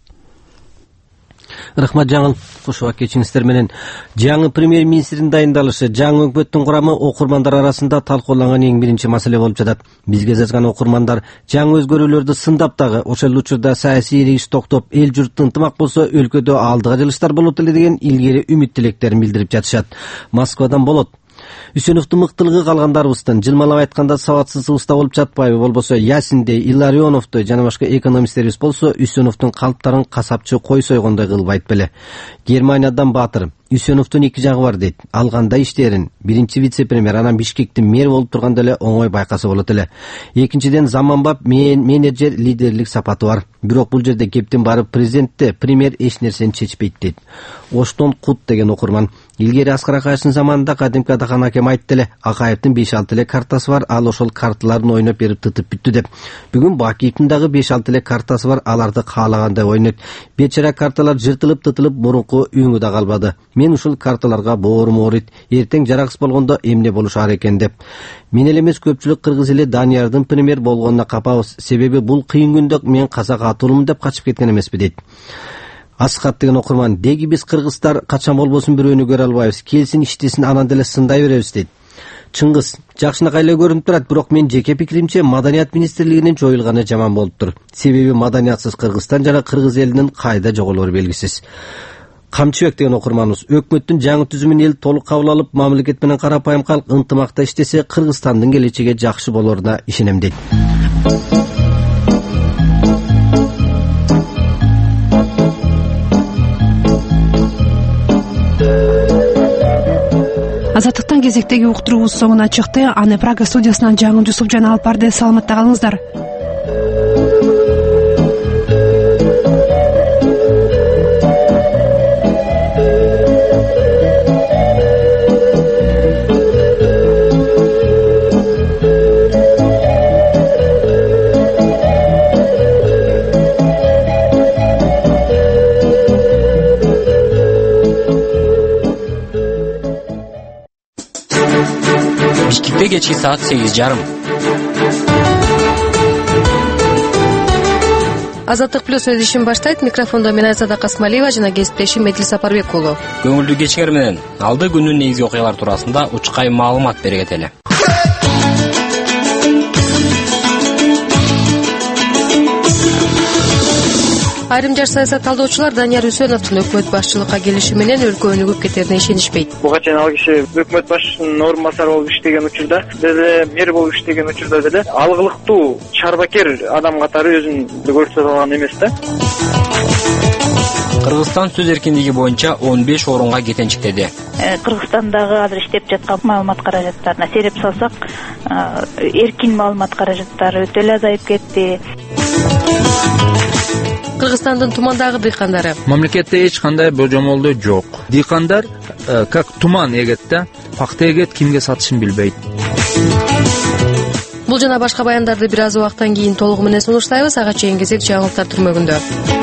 Рахмат жаңыл, кошуп кетиңиздер менен. Жаңы премьер-министрдин дайындалышы, жаңы өкмөттүн курамы окурмандар арасында талкууланган эң биринчи маселе болуп жатат. Бизге жазган окурмандар жаңы өзгөрүүлөрдү сындап дагы ошол учурда саясий рейс токтоп, эл журт ынтымак болсо өлкөдө алдыга жылыштар болот эле деген илгери үмүт тилектерин билдирип жатышат. Москвадан болот. Үсөновдун мыктылыгы калгандарыбыздын, жылмалап айтканда сабатсыздыгыбызда болуп жатпайбы, болбосо Ясиндей, Илларионовдой жана башка экономисттерибиз болсо Үсөновдун калптарын касапчы кой сойгондой кылбайт беле. Германиядан Баатыр Үсөновдун эки жагы бар дейт. Алганда иштерин биринчи вице-премьер, анан Бишкектин мэр болуп турганда эле оңой байкаса болот эле. Экинчиден заманбап мен менеджер лидерлик сапаты бар. Бирок бул жерде кептин бары президентте, премьер эч нерсени чечпейт дейт. Оштон Кут деген окурман. Илгери Аскар Акаевдин заманында кадимки Атакан акем айтты эле, Акаевдин беш алты эле картасы бар, ал ошол карталарын ойноп берип тытып бүттү деп. Бүгүн Бакиевдин дагы беш алты эле картасы бар, аларды каалагандай ойнойт. Бечара карталар жыртылып тытылып мурунку үңү да калбады. Мен ушул карталарга боорум ооруйт. Эртең жараксыз болгондо эмне болушар экен деп. Мен эле эмес, көпчүлүк кыргыз эли Даниярдын премьер болгонуна капабыз. Себеби бул кыйын күндө мен казак атуулумун деп качып кеткен эмеспи дейт. Аскат деген окурман, деги биз кыргыздар качан болбосун бирөөнү көрө албайбыз. Келсин иштесин, анан деле сындай беребиз дейт. Чыңгыз, жакшынакай эле көрүнүп турат, бирок мен жеке пикиримче Маданият министрлигинин жоюлганы жаман болуптур. Себеби маданиятсыз Кыргызстан жана кыргыз элинин кайда жоголору белгисиз. Камчыбек деген окурманыбыз, өкмөттүн жаңы түзүмүн эл толук кабыл алып, мамлекет менен карапайым калк ынтымакта иштесе, Кыргызстандын келечеги жакшы болоруна ишенем дейт. Азаттыктан кезектеги уктуруубуз соңуна чыкты. Аны Прага студиясынан жаңы Жусупжан алып барды. Саламатта калыңыздар. Бишкекте кечки саат сегиз жарым. Азаттык плюс өз ишин баштайт. Микрофондо мен Айзада Касмалиева жана кесиптешим Медил Сапарбек уулу. Көңүлдүү кечиңер менен алды күндүн негизги окуялары туурасында учкай маалымат бере кетели. Айрым жаш саясат талдоочулар Данияр Үсөновдун өкмөт башчылыкка келиши менен өлкө өнүгүп кетерине ишенишпейт. Буга чейин ал киши өкмөт башчысынын орун басары болуп иштеген учурда деле, мэр болуп иштеген учурда деле алгылыктуу чарбакер адам катары өзүн көрсөтө алган эмес да. Кыргызстан сөз эркиндиги боюнча он беш орунга кетенчиктеди. Кыргызстандагы азыр иштеп жаткан маалымат каражаттарына сереп салсак, эркин маалымат каражаттары өтө эле азайып кетти. Кыргызстандын тумандагы дыйкандары. Мамлекетте эч кандай божомолдоо жок. Дыйкандар как туман эгет да, пакта эгет, кимге сатышын билбейт. Бул жана башка баяндарды бир аз убакыттан кийин толугу менен сунуштайбыз. Ага чейин кезек жаңылыктар түрмөгүндө.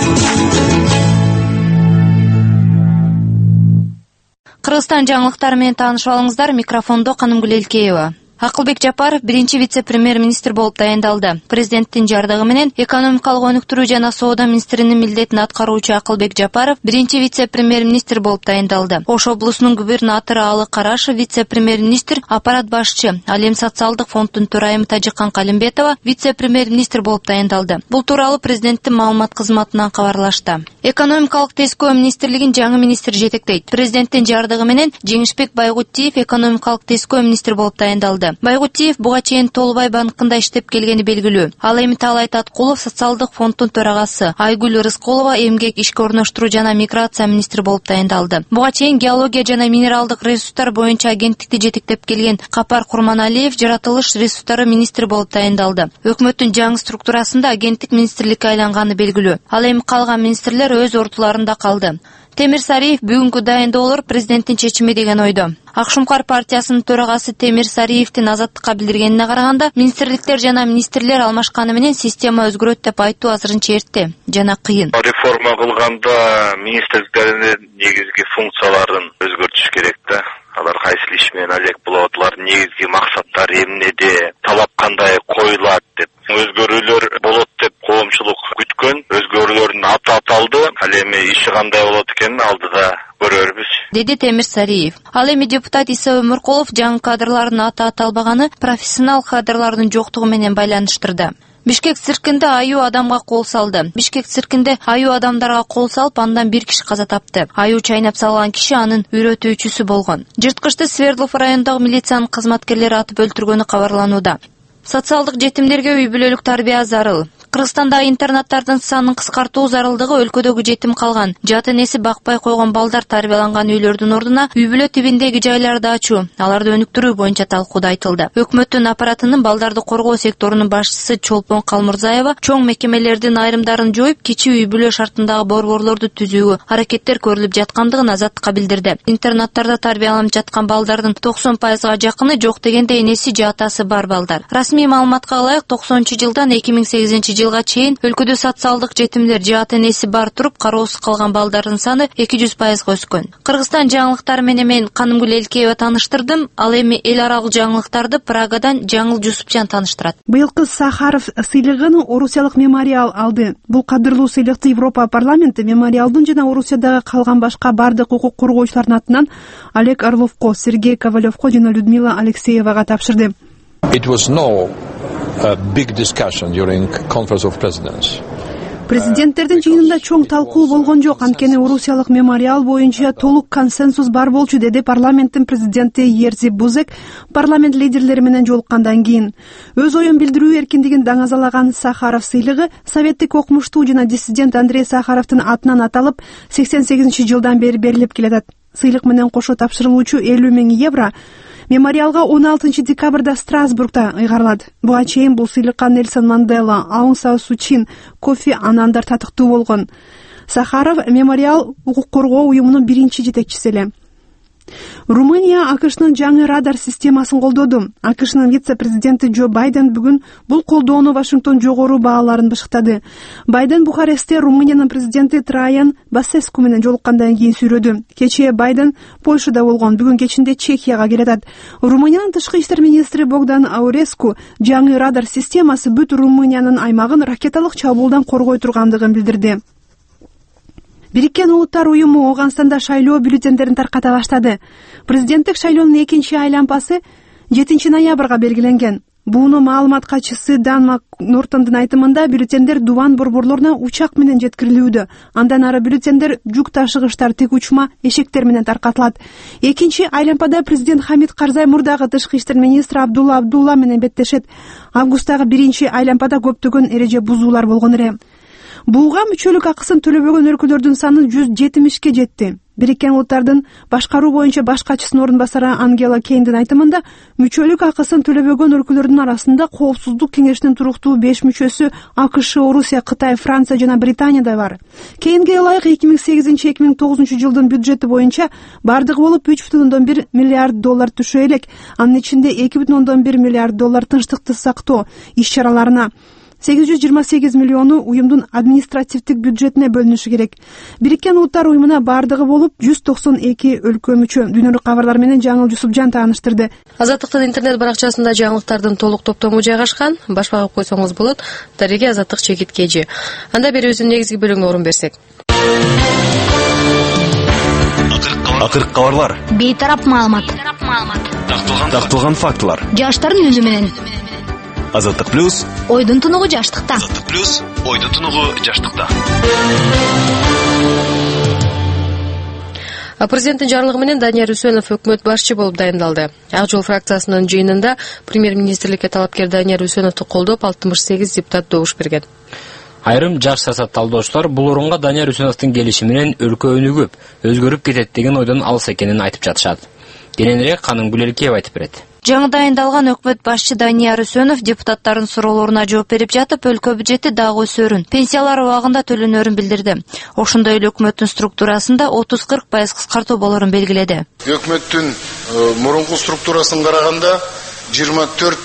Кыргызстан жаңылыктары менен таанышып алыңыздар. Микрофондо Канымгүл Элкеева. Акылбек Жапаров биринчи вице-премьер-министр болуп дайындалды. Президенттин жардыгы менен экономикалык өнүктүрүү жана соода министринин милдетин аткаруучу Акылбек Жапаров биринчи вице-премьер-министр болуп дайындалды. Ош облусунун губернатору Алы Карашев вице-премьер-министр, аппарат башчы Ал эм социалдык фонддун төрайымы Тажиккан Калимбетова вице-премьер-министр болуп дайындалды. Бул тууралуу президенттин маалымат кызматынан кабарлашты. Экономикалык тескөө министрлигин жаңы министр жетектейт. Президенттин жардыгы менен Жеңишбек Байгутиев экономикалык тескөө министр болуп дайындалды. Байгутиев буга чейин Толубай банкында иштеп келгени белгилүү. Ал эми Таалай Таткулов социалдык фонддун төрагасы, Айгүл Рыскулова эмгек, ишке орноштуруу жана миграция министри болуп дайындалды. Буга чейин геология жана минералдык ресурстар боюнча агенттикти жетектеп келген Капар Курманалиев жаратылыш ресурстары министри болуп дайындалды. Өкмөттүн жаңы структурасында агенттик министрликке айланганы белгилүү. Ал эми калган министрлер өз ордуларында калды. Темир Сариев бүгүнкү дайындоолор президенттин чечими деген ойдо. Акшумкар партиясынын төрагасы Темир Сариевдин азаттыкка билдиргенине караганда, министрликтер жана министрлер алмашканы менен система өзгөрөт деп айтуу азырынча эрте жана кыйын. Реформа кылганда министрликтердин негизги функцияларын өзгөртүш керек да. Алар кайсы иш менен алек болот, алардын негизги максаттары эмнеде, талап кандай коюлат деп өзгөрүүлөр болот деп коомчулук күткөн. Өзгөрүүлөрдүн аты аталды. Ал эми иши кандай болот экенин алдыда көрөрбүз, деди Темир Сариев. Ал эми депутат Иса Өмүркулов жаңы кадрлардын аты аталбаганы профессионал кадрлардын жоктугу менен байланыштырды. Бишкек циркинде аюу адамга кол салды. Бишкек циркинде аюу адамдарга кол салып, андан бир киши каза тапты. Аюу чайнап салган киши анын үйрөтүүчүсү болгон. Жырткычты Свердлов районундагы милициянын кызматкерлери атып өлтүргөнү кабарланууда. Социалдык жетимдерге үй бүлөлүк тарбия зарыл. Кыргызстандагы интернаттардын санын кыскартуу зарылдыгы өлкөдөгү жетим калган, жат энеси бакпай койгон балдар тарбияланган үйлөрдүн ордуна үй бүлө тибиндеги жайларды ачуу, аларды өнүктүрүү боюнча талкууда айтылды. Өкмөттүн аппаратынын балдарды коргоо секторунун башчысы Чолпон Калмурзаева чоң мекемелердин айрымдарын жоюп, кичи үй бүлө шартындагы борборлорду түзүүгө аракеттер көрүлүп жаткандыгын азаттыкка билдирди. Интернаттарда тарбияланып жаткан балдардын токсон пайызга жакыны жок дегенде энеси же атасы бар балдар. Расмий маалыматка ылайык токсонунчу жылдан эки миң сегизинчи жылга чейин өлкөдө социалдык жетимдер же ата энеси бар туруп кароосуз калган балдардын саны эки жүз пайызга өскөн. Кыргызстан жаңылыктары менен мен Канымгүл Элкеева тааныштырдым. Ал эми эл аралык жаңылыктарды Прагадан Жаңыл Жусупжан тааныштырат. Быйылкы Сахаров сыйлыгын Орусиялык мемориал алды. Бул кадырлуу сыйлыкты Европа парламенти мемориалдын жана Орусиядагы калган башка бардык укук коргоочулардын атынан Олег Орловко, Сергей Ковалевко жана Людмила Алексеевага тапшырды. It was no a big discussion during Conference of Presidents. Президенттердин жыйынында чоң талкуу болгон жок, анткени Орусиялык мемориал боюнча толук консенсус бар болчу, деди парламенттин президенти Ерзи Бузек парламент лидерлери менен жолуккандан кийин. Өз оюн билдирүү эркиндигин даңазалаган Сахаров сыйлыгы советтик окумуштуу жана диссидент Андрей Сахаровдун атынан аталып сексен сегизинчи жылдан бери берилип келатат. Сыйлык менен кошо тапшырылуучу элүү миң евро мемориалга он алтынчы декабрда Страсбургда ыйгарылат. Буга чейин бул сыйлыкка Нельсон Мандела, Аун Сан Су Чин, Кофи Анандар татыктуу болгон. Сахаров мемориал укук коргоо уюмунун биринчи жетекчиси эле. Румыния АКШнын жаңы радар системасын колдоду. АКШнын вице-президенти Джо Байден бүгүн бул колдоону Вашингтон жогору бааларын бышыктады. Байден Бухарестте Румыниянын президенти Траян Басеску менен жолуккандан кийин сүрөдү. Кечээ Байден Польшада болгон, бүгүн кечинде Чехияга келатат. Румыниянын тышкы иштер министри Богдан Ауреску жаңы радар системасы бүт Румыниянын аймагын ракеталык чабуулдан коргой тургандыгын билдирди. Бириккен Улуттар уюму Ооганстанда шайлоо бюллетендерин тарката баштады. Президенттик шайлоонун экинчи айлампасы жетинчи ноябрга белгиленген. Буну маалымат катчысы Дан Нортондун айтымында бюллетендер дубан борборлоруна учак менен жеткирилүүдө. Андан ары бюллетендер жүк ташыгычтар, тик учма эшектер менен таркатылат. Экинчи айлампада президент Хамид Карзай мурдагы тышкы иштер министри Абдулла Абдулла менен беттешет. Августтагы биринчи айлампада көптөгөн эреже бузуулар болгон эле. Буга мүчөлүк акысын төлөбөгөн өлкөлөрдүн саны жүз жетимишке жетти. Бириккен Улуттардын башкаруу боюнча баш катчысынын орун басары Ангела Кейндин айтымында, мүчөлүк акысын төлөбөгөн өлкөлөрдүн арасында Коопсуздук кеңешинин туруктуу беш мүчөсү АКШ, Орусия, Кытай, Франция жана Британияда бар. Кейнге ылайык эки миң сегизинчи эки миң тогузунчу жылдын бюджети боюнча бардыгы болуп үч бүтүн ондон бир миллиард доллар түшө элек. Анын ичинде эки бүтүн ондон бир миллиард доллар тынчтыкты сактоо иш-чараларына, сегиз жүз жыйырма сегиз миллиону уюмдун административдик бюджетине бөлүнүшү керек. Бириккен Улуттар уюмуна бардыгы болуп жүз токсон эки өлкө мүчө. Дүйнөлүк кабарлар менен Жаңыл Жусупжан тааныштырды. Азаттыктын интернет баракчасында жаңылыктардын толук топтому жайгашкан. Баш багып койсоңуз болот. Дареге Азаттык чекиткежи. Анда бери өзүнүн негизги бөлүгүнө орун берсек. Акыркы кабарлар. Бейтарап маалымат. Такталган фактылар. Жаштардын үнү менен. Азаттык плюс. Ойдун тунугу жаштыкта. Азаттык плюс. Ойдун тунугу жаштыкта. Президенттин жарлыгы менен Данияр Үсөнов өкмөт башчы болуп дайындалды. Ак жол фракциясынын жыйынында премьер-министрликке талапкер Данияр Үсөновду колдоп алтымыш сегиз депутат добуш берген. Айрым жаш саясат талдоочулар бул орунга Данияр Үсөновдун келиши менен өлкө өнүгүп, өзгөрүп кетет деген ойдон алыс экенин айтып жатышат. Кененирээк Канын Гүлеркеев айтып берет. Жаңы дайындалган өкмөт башчы Данияр Үсөнов депутаттардын суроолоруна жооп берип жатып, өлкө бюджети дагы өсөрүн, пенсиялар убагында төлөнөрүн билдирди. Ошондой эле өкмөттүн структурасында отуз кырк пайыз кыскартуу болорун белгиледи. Өкмөттүн мурунку структурасын караганда жыйырма төрт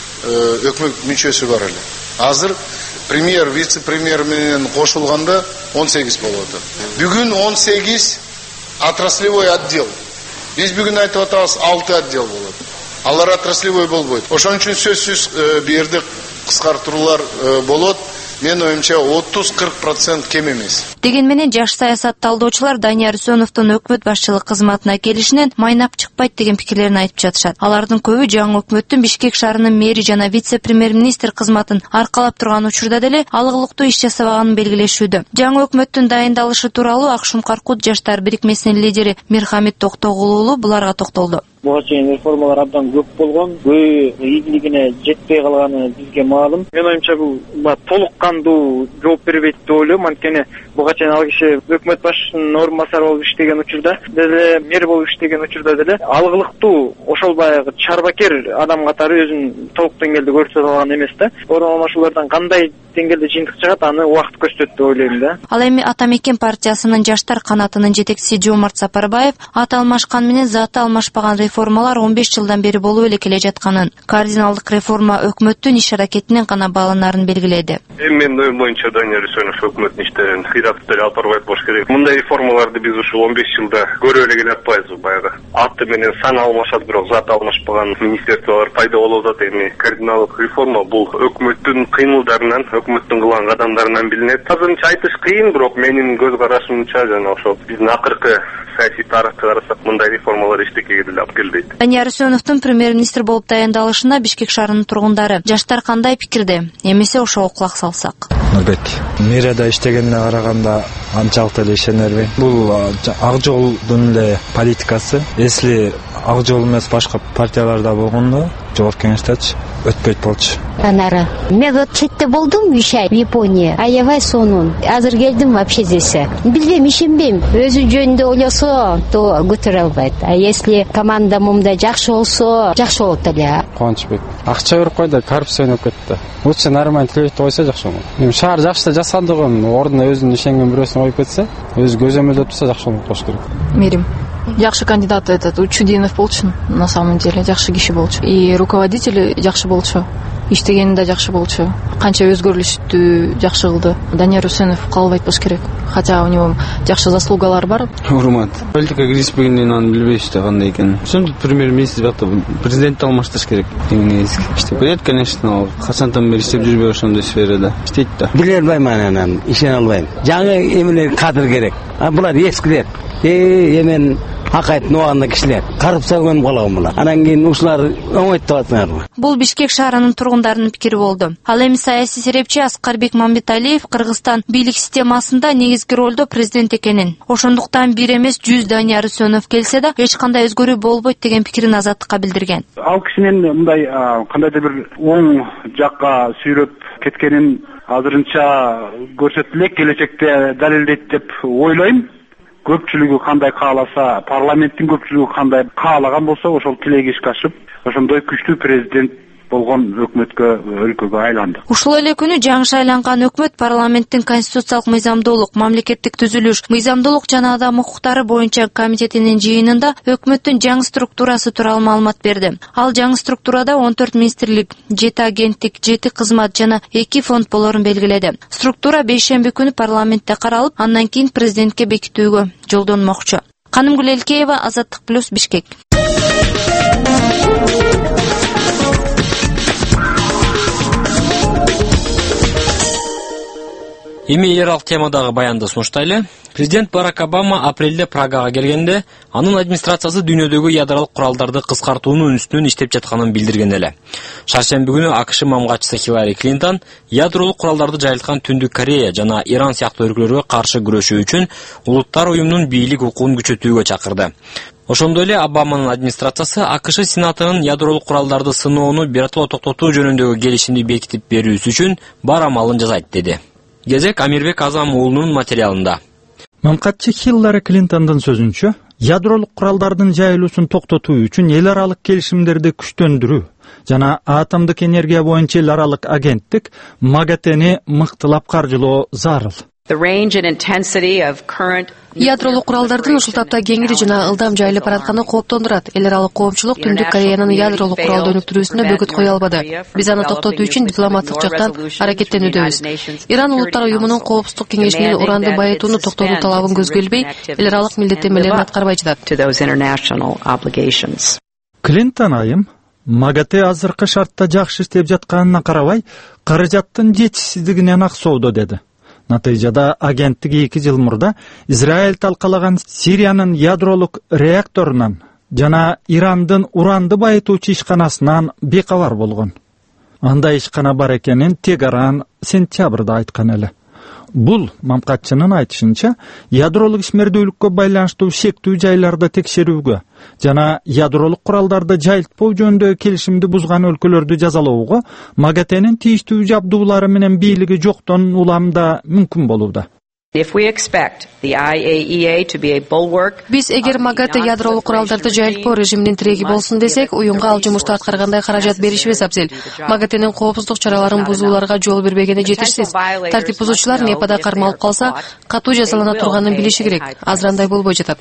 өкмөт мүчөсү бар эле. Азыр премьер, вице-премьер менен кошулганда он сегиз болот. Бүгүн он сегиз отраслевой отдел. Биз бүгүн айтып атабыз алты отдел болот. Алар отраслевой болбойт. Ошон үчүн сөзсүз бу жерде кыскартуулар болот. Мен оюмча отуз кырк процент кем эмес. Деген менен жаш саясат талдоочулар Данияр Үсөновдун өкмөт башчылык кызматына келишинен майнап чыкпайт деген пикирлерин айтып жатышат. Алардын көбү жаңы өкмөттүн Бишкек шаарынын мэри жана вице-премьер-министр кызматын аркалап турган учурда деле алыгылыктуу иш жасабаганын белгилешүүдө. Жаңы өкмөттүн дайындалышы тууралуу Ак Шумкаркут жаштар бирикмесинин лидери Мирхамит Токтогул уулу буларга токтолду. Буга чейин реформалар абдан көп болгон, көбү ийгилигине жетпей калганы бизге маалым. Мен оюмча бул толук кандуу жооп бербейт деп ойлойм. Анткени буга чейин ал киши өкмөт башчысынын орун басары болуп иштеген учурда деле, мэр болуп иштеген учурда деле алыгылыктуу ошол баягы чарбакер адам катары өзүн толук деңгээлде көрсөтө алган эмес да. Орун алмашуулардан кандай деңгээлде жыйынтык чыгат, аны убакыт көрсөтөт деп ойлойм да. Ал эми Атамекен партиясынын жаштар канатынын жетекчиси Жомарт Сапарбаев аты алмашкан менен заты алмашпаган реформалар он беш жылдан бери болуп эле келе жатканын, кардиналдык реформа өкмөттүн иш аракетинен гана багланарын белгиледи. Менин оюм боюнча Данияр Үсөнов өкмөттүн иштерин кыйратып деле алып барбайт болуш керек. Мындай реформаларды биз ушул он беш жылда көрүп эле келатпайбызбы? Баягы аты менен сан алмашат, бирок заты алмашпаган министрликтер пайда болуп атат. Эми кардиналдык реформа бул өкмөттүн кыймылдарынан, өкмөттүн кылган кадамдарынан билинет. Азырынча айтыш кыйын, бирок менин көз карашымча жана ошол биздин акыркы саясий тарыхты карасак, мындай реформалар эчтекеге деле алып келбейт. Данияр Үсөновдун премьер-министр болуп дайындалышына Бишкек шаарынын тургундары, жаштар кандай пикирде? Эмесе ошого кулак салсак. Албетте. Мэрияда иштегенине караганда анчалык эле ишенербийм. Бул ак жолдун эле политикасы. Если ак жол эмес башка партияларда болгондо, жогорку кеңештечи өтпөйт болчу. Анара. Мен вот четте болдум үч ай Япония. Аябай сонун. Азыр келдим вообще здесь. Билбейм, ишенбейм. Өзү жөнүндө ойлосо, то көтөрө албайт. А если команда мындай жакшы болсо, жакшы болот эле. Кубанычбек. Акча берип койду, коррупция өнүп кетти. Лучше нормально төлөйт койсо жакшы болот. Эми шаар жакшы жасалдыгын, ордуна өзүнүн ишенген бирөөсүн коюп кетсе, өзү көзөмөлдөп турса жакшы болот болуш керек. Мерим. жакшы кандидат этот Учудинов болчу, на самом деле жакшы киши болчу. И руководитель жакшы болчу. Иштегени да жакшы болчу. Канча өзгөрүлүштү жакшы кылды. Данияр Үсенов калып айтпаш керек. Хотя у него жакшы заслугалар бар. Урмат. Политика киришпегенден аны билбейбиз да кандай экенин. Ошондо премьер-министр жакта президентти алмаштырыш керек деген негизги. Иштеп берет, конечно, качантан бери иштеп жүрбөй ошондой сферада. Иштейт да. Биле албайм анан, ишене албайм. Жаңы эмелер кадыр керек. А булар эскилер. Э, эмен акайт ноганда кишилер. Коррупция көнүп калган булар. Анан кийин ушулар оңойтуп атасыңарбы? Бул Бишкек шаарынын тургундарынын пикири болду. Ал эми саясий серепчи Аскарбек Мамбеталиев Кыргызстан бийлик системасында негизги ролдо президент экенин, ошондуктан бир эмес жүз Данияр Үсөнов келсе да эч кандай өзгөрүү болбойт деген пикирин Азаттыкка билдирген. Ал кишинин мындай кандайдыр бир оң жакка сүйрөп кеткенин азырынча көрсөтүп элек, келечекте далилдейт деп ойлойм. Көпчүлүгү кандай кааласа, парламенттин көпчүлүгү кандай каалаган болсо, ошол тилеги ишке ашып, ошондой күчтүү президент болгон өкмөткө, өлкөгө айланды. Ушул эле күнү жаңы шайланган өкмөт парламенттин конституциялык мыйзамдуулук, мамлекеттик түзүлүш, мыйзамдуулук жана адам укуктары боюнча комитетинин жыйынында өкмөттүн жаңы структурасы тууралуу маалымат берди. Ал жаңы структурада он төрт министрлик, жети агенттик, жети кызмат жана эки фонд болорун белгиледи. Структура бейшемби күнү парламентте каралып, андан кийин президентке бекитүүгө жолдонмокчу. Канымгүл Элкеева, Азаттык плюс, Бишкек. Эми эгер ал темадагы баянды сунуштайлы. Президент Барак Обама апрелде Прагага келгенде, анын администрациясы дүйнөдөгү ядролук куралдарды кыскартуунун үстүнөн иштеп жатканын билдирген эле. Шаршемби күнү АКШ мамгатчысы Хиллари Клинтон ядролук куралдарды жайылткан Түндүк Корея жана Иран сыяктуу өлкөлөргө каршы күрөшүү үчүн Улуттар уюмунун бийлик укугун күчөтүүгө чакырды. Ошондой эле Обаманын администрациясы АКШ Сенатынын ядролук куралдарды сыноону биротоло токтотуу жөнүндөгү келишимди бекитип берүүсү үчүн бар амалын жасайт деди. Кезек Амирбек Азам уулунун материалында. Мамкатчы Хиллари Клинтондун сөзүнчө, ядролук куралдардын жайылуусун токтотуу үчүн эл аралык келишимдерди күчтөндүрүү жана атомдук энергия боюнча эл аралык агенттик МАГАТЭни мыктылап каржылоо зарыл. Ядролук куралдардын ушул тапта кеңири жана ылдам жайылып баратканы кооптондурат. Эл аралык коомчулук Түндүк Кореянын ядролук куралды өнүктүрүүсүнө бөгөт кое албады. Биз аны токтотуу үчүн дипломаттык жактан аракеттенүүдөбүз. Иран Улуттар уюмунун коопсуздук кеңешинин уранды байытууну токтотуу талабын көзгөлбөй, эл аралык милдеттенмелерин аткарбай жатат. Клинтон айым МАГАТЭ азыркы шартта жакшы иштеп жатканына карабай, каражаттын жетишсиздигинен аксоодо деди. Натыйжада агенттик эки жыл мурда Израиль талкалаган Сириянын ядролук реакторунан жана Ирандын уранды байытуучу ишканасынан бейкабар болгон. Андай ишкана бар экенин Тегеран сентябрда айткан эле. Бул мамкатчынын айтышынча, ядролук ишмердүүлүккө байланыштуу шектүү жайларды текшерүүгө жана ядролук куралдарды жайылтпоо жөнүндө келишимди бузган өлкөлөрдү жазалоого МАГАТЭнин тийиштүү жабдуулары менен бийлиги жоктон уламда мүмкүн болууда. Биз эгер МАГАТЭ ядролук куралдарды жайылтпоо режиминин тиреги болсун десек, уюмга ал жумушту аткаргандай каражат беришибиз абзел. МАГАТЭнин коопсуздук чараларын бузууларга жол бербегени жетишсиз. Тартип бузуучулар НЕПада кармалып калса, катуу жазалана турганын билиши керек. Азыр андай болбой жатат.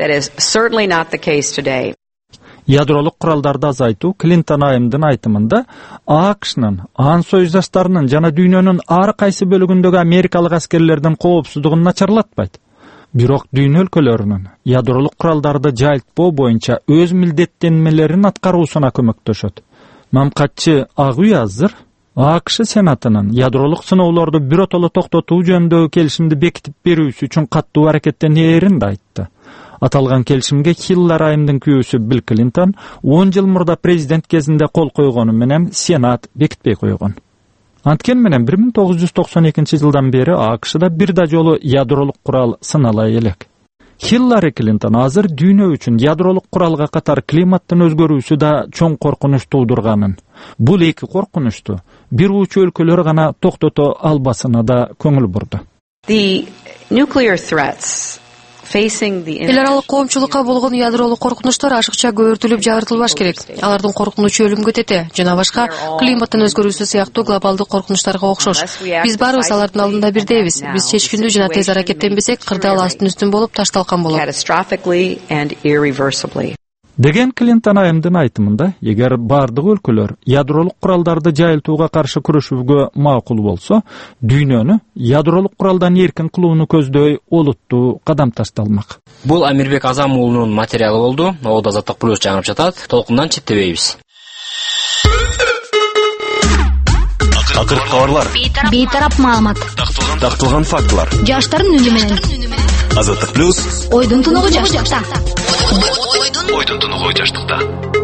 Ядролук куралдарды азайтуу Клинтон айымдын айтымында АКШнын, анын союздаштарынын жана дүйнөнүн ар кайсы бөлүгүндөгү америкалык аскерлердин коопсуздугун начарлатпайт. Бирок дүйнө өлкөлөрүнүн ядролук куралдарды жайылтпоо боюнча өз милдеттенмелерин аткаруусуна көмөктөшөт. Мамкатчы Ак үй азыр АКШ Сенатынын ядролук сыноолорду биротоло токтотуу жөнүндөгү келишимди бекитип берүүсү үчүн каттуу аракеттенээрин да айтты. Аталган келишимге Хиллари айымдын күйөөсү Билл Клинтон он жыл мурда президент кезинде кол койгону менен Сенат бекитпей койгон. Анткени менен бир миң тогуз жүз токсон экинчи жылдан бери АКШда бир да жолу ядролук курал сынала элек. Хиллари Клинтон азыр дүйнө үчүн ядролук куралга катар климаттын өзгөрүүсү да чоң коркунуч туудурганын, бул эки коркунучту бир уучу өлкөлөр гана токтото албасына да көңүл бурду. эл аралык коомчулукка болгон ядролук коркунучтар ашыкча көбөйтүлүп жагыртылбаш керек. Алардын коркунучу өлүмгө тете жана башка климаттын өзгөрүүсү сыяктуу глобалдык коркунучтарга окшош. Биз баарыбыз алардын алдында бирдейбиз. Биз чечкиндүү жана тез аракеттенбесек, кырдаал астын-үстүн болуп ташталган болот деген Клинтон айымдын айтымында, эгер бардык өлкөлөр ядролук куралдарды жайылтууга каршы күрөшүүгө макул болсо, дүйнөнү ядролук куралдан эркин кылууну көздөй олуттуу кадам ташталмак. Бул Амирбек Азам уулунун материалы болду. Оодо Азаттык плюс жаңырып жатат. Толкундан четтебейбиз. Акыркы кабарлар. Бейтарап маалымат. Такталган фактылар. Жаштардын үнү менен. Азаттык плюс. Ойдун тунугу жаштыкта. Ойдун тунугу жаштыкта.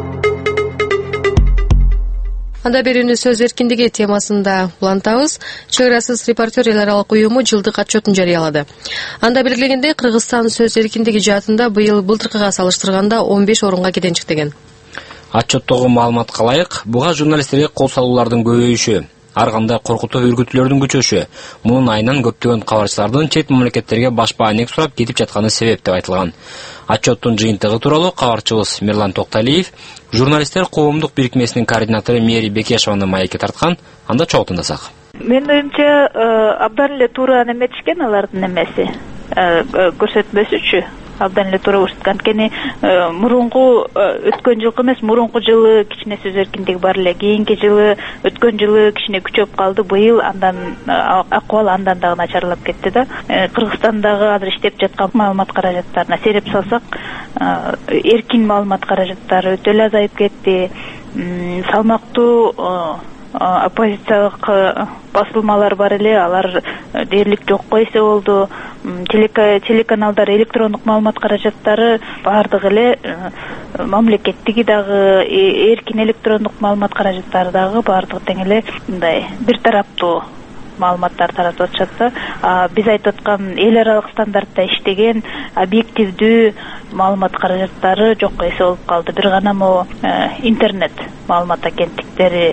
Анда берүүнү сөз эркиндиги темасында улантабыз. Чек арасыз репортер эл аралык уюму жылдык отчетун жарыялады. Анда белгиленгендей, Кыргызстан сөз эркиндиги жаатында быйыл былтыркыга салыштырганда он беш орунга кетенчик деген. Отчеттогу маалыматка ылайык, буга журналисттерге кол салуулардын көбөйүшү, ар кандай коркутуу үргүтүүлөрдүн күчөшү, мунун айынан көптөгөн кабарчылардын чет мамлекеттерге баш баанек сурап кетип жатканы себеп деп айтылган. Отчеттун жыйынтыгы тууралуу кабарчыбыз Мирлан Токталиев журналисттер коомдук бирикмесинин координатору Мери Бекешеваны маекке тарткан. Анда чогуу тыңдасак. Менин оюмча, абдан эле туура неметишкен алардын эмеси, көрсөтмөсүчү. Абдан эле туура көрсөткөн. Анткени мурунку өткөн жылкы эмес, мурунку жылы кичине сөз эркиндиги бар эле. Кийинки жылы, өткөн жылы кичине күчөп калды. Быйыл андан акыбал андан дагы начарлап кетти да. Кыргызстандагы азыр иштеп жаткан маалымат каражаттарына сереп салсак, эркин маалымат каражаттары өтө эле азайып кетти. Салмактуу оппозициялык басылмалар бар эле, алар дээрлик жокко эсе болду. Телеканалдар, электрондук маалымат каражаттары бардыгы эле мамлекеттиги дагы, эркин электрондук маалымат каражаттары дагы бардыгы тең эле мындай бир тараптуу маалыматтар таратып атышат да. Биз айтып аткан эл аралык стандартта иштеген объективдүү маалымат каражаттары жокко эсе болуп калды. Бир гана могу интернет маалымат агенттиктери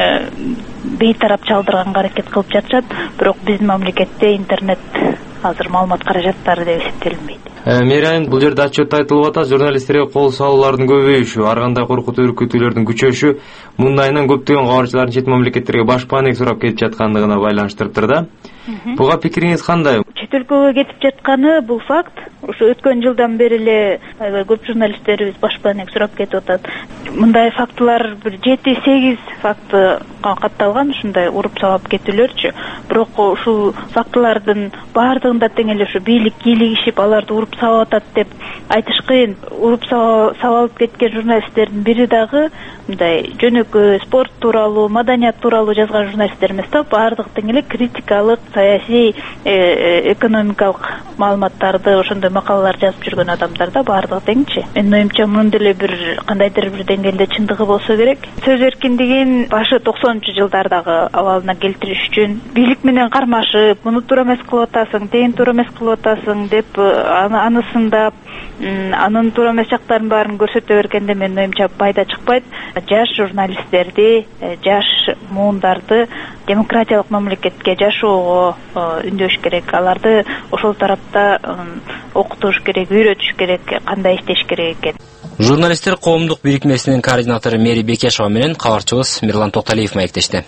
бейтарап чалдырганга аракет кылып жатышат, бирок биздин мамлекетте интернет азыр маалымат каражаттары деп эсептелинбейт. Мерайын, бул жерде отчетто айтылып атат, журналисттерге кол салуулардын көбөйүшү, ар кандай коркутуу үркүтүүлөрдүн күчөшү мунун айынан көптөгөн кабарчылардын чет мамлекеттерге баш баанек сурап кетип жаткандыгына байланыштырыптыр да. Буга пикириңиз кандай? Чет өлкөгө кетип жатканы бул факт. Ошо өткөн жылдан бери эле көп журналисттерибиз баш баанек сурап кетип атат. Мындай фактылар бир жети сегиз факты катталган, ушундай уруп сабап кетүүлөрчү. Бирок ушул фактылардын баардыгында тең эле ушу бийлик кийлигишип аларды уруп сабап атат деп айтыш кыйын. Уруп сабалып кеткен журналисттердин бири дагы мындай жөнөкөй спорт тууралуу, маданият тууралуу жазган журналисттер эмес да, баардыгы тең эле критикалык, саясий, экономикалык маалыматтарды, ошондой макалалар жазып жүргөн адамдар да баардыгы теңчи. Менин оюмча мунун деле бир кандайдыр бир деңгээлде чындыгы болсо керек. Сөз эркиндигин башы токсонунчу жылдардагы абалына келтириш үчүн бийлик менен кармашып, муну туура эмес кылып атасың, тегин туура эмес кылып атасың деп аны сындап, анын туура эмес жактарын баарын көрсөтө бергенде менин оюмча пайда чыкпайт. Жаш журналисттерди, жаш муундарды демократиялык мамлекетке жашоого үндөш керек. Аларды ошол тарапта окутуш керек, үйрөтүш керек, кандай иштеш керек экен. Журналисттер коомдук бирикмесинин координатору Мери Бекешева менен кабарчыбыз Мирлан Токталиев маектешти.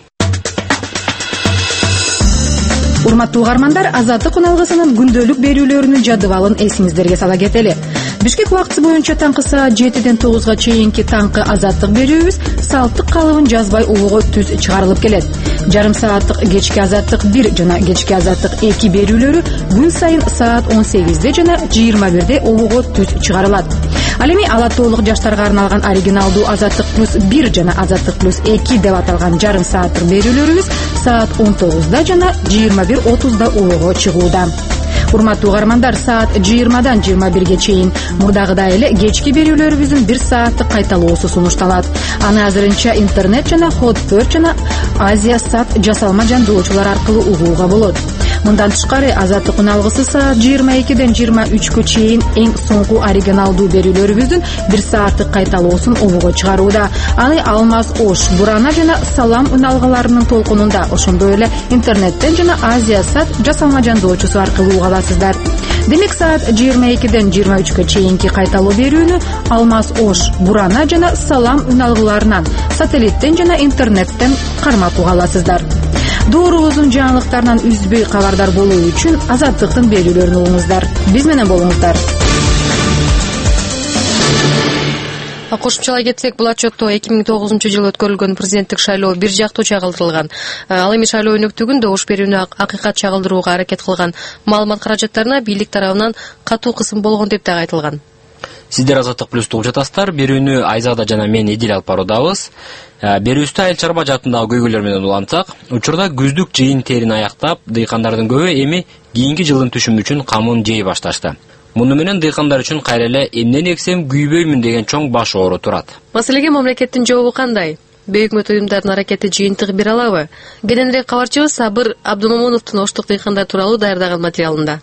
Урматтуу угармандар, Азаттык уналгысынын күндөлүк берүүлөрүнүн жадыбалын эсиңиздерге сала кетели. Бишкек убакыты боюнча таңкы саат жетиден тогузга чейинки таңкы азаттык берүүбүз салттык калыбын жазбай улуго түз чыгарылып келет. Жарым сааттык кечки азаттык бир жана кечки азаттык эки берүүлөрү күн сайын саат он сегизде жана жыйырма бирде улуго түз чыгарылат. Ал эми ала тоолук жаштарга арналган оригиналдуу азаттык плюс бир жана азаттык плюс эки деп аталган жарым сааттык берүүлөрүбүз саат он тогузда жана жыйырма бир отузда улуго чыгууда. Урматтуу угармандар, саат жыйырмадан жыйырма бирге чейин мурдагыдай эле кечки берүүлөрүбүздүн бир сааттык кайталоосу сунушталат. Аны азырынча интернет жана Hot төрт жана Азия Сат жасалма жандоочулар аркылуу угууга болот. Мындан тышкары Азаттык уналгысы саат жыйырма экиден жыйырма үчкө чейин эң соңку оригиналдуу берүүлөрүбүздүн бир сааттык кайталоосун обого чыгарууда. Аны Алмаз Ош, Бурана жана Салам уналгыларынын толкунунда, ошондой эле интернеттен жана Азия Сат жасалма жандоочусу аркылуу уга аласыздар. Демек саат жыйырма экиден жыйырма үчкө чейинки кайталоо берүүнү Алмаз Ош, Бурана жана Салам уналгыларынан сателлиттен жана интернеттен кармап уга аласыздар. Доорубуздун жаңылыктарынан үзбөй кабардар болуу үчүн Азаттыктын берүүлөрүн угуңуздар. Биз менен болуңуздар. Кошумчалай кетсек, бул отчетто эки миң тогузунчу жылы өткөрүлгөн президенттик шайлоо бир жактуу чагылдырылган. Ал эми шайлоо өнөктүгүн добуш берүүнү акыйкат чагылдырууга аракет кылган. Маалымат каражаттарына бийлик тарабынан катуу кысым болгон деп дагы айтылган. Сиздер Азаттык плюсту угуп жатасыздар. Берүүнү Айзада жана мен Эдил алып баруудабыз. Берүүбүздө Айыл чарба жаатындагы көйгөйлөр менен улантсак, учурда күздүк жыйын терин аяктап, дыйкандардын көбү эми кийинки жылдын түшүмү үчүн камын жей башташты. Муну менен дыйкандар үчүн кайра эле эмнени эксем күйбөймүн деген чоң баш оору турат. Маселеге мамлекеттин жообу кандай? Бейөкмөт уюмдардын аракети жыйынтыгы бере алабы? Кененирээк кабарчыбыз Сабыр Абдумомуновдун Оштук дыйкандар тууралуу даярдаган материалында.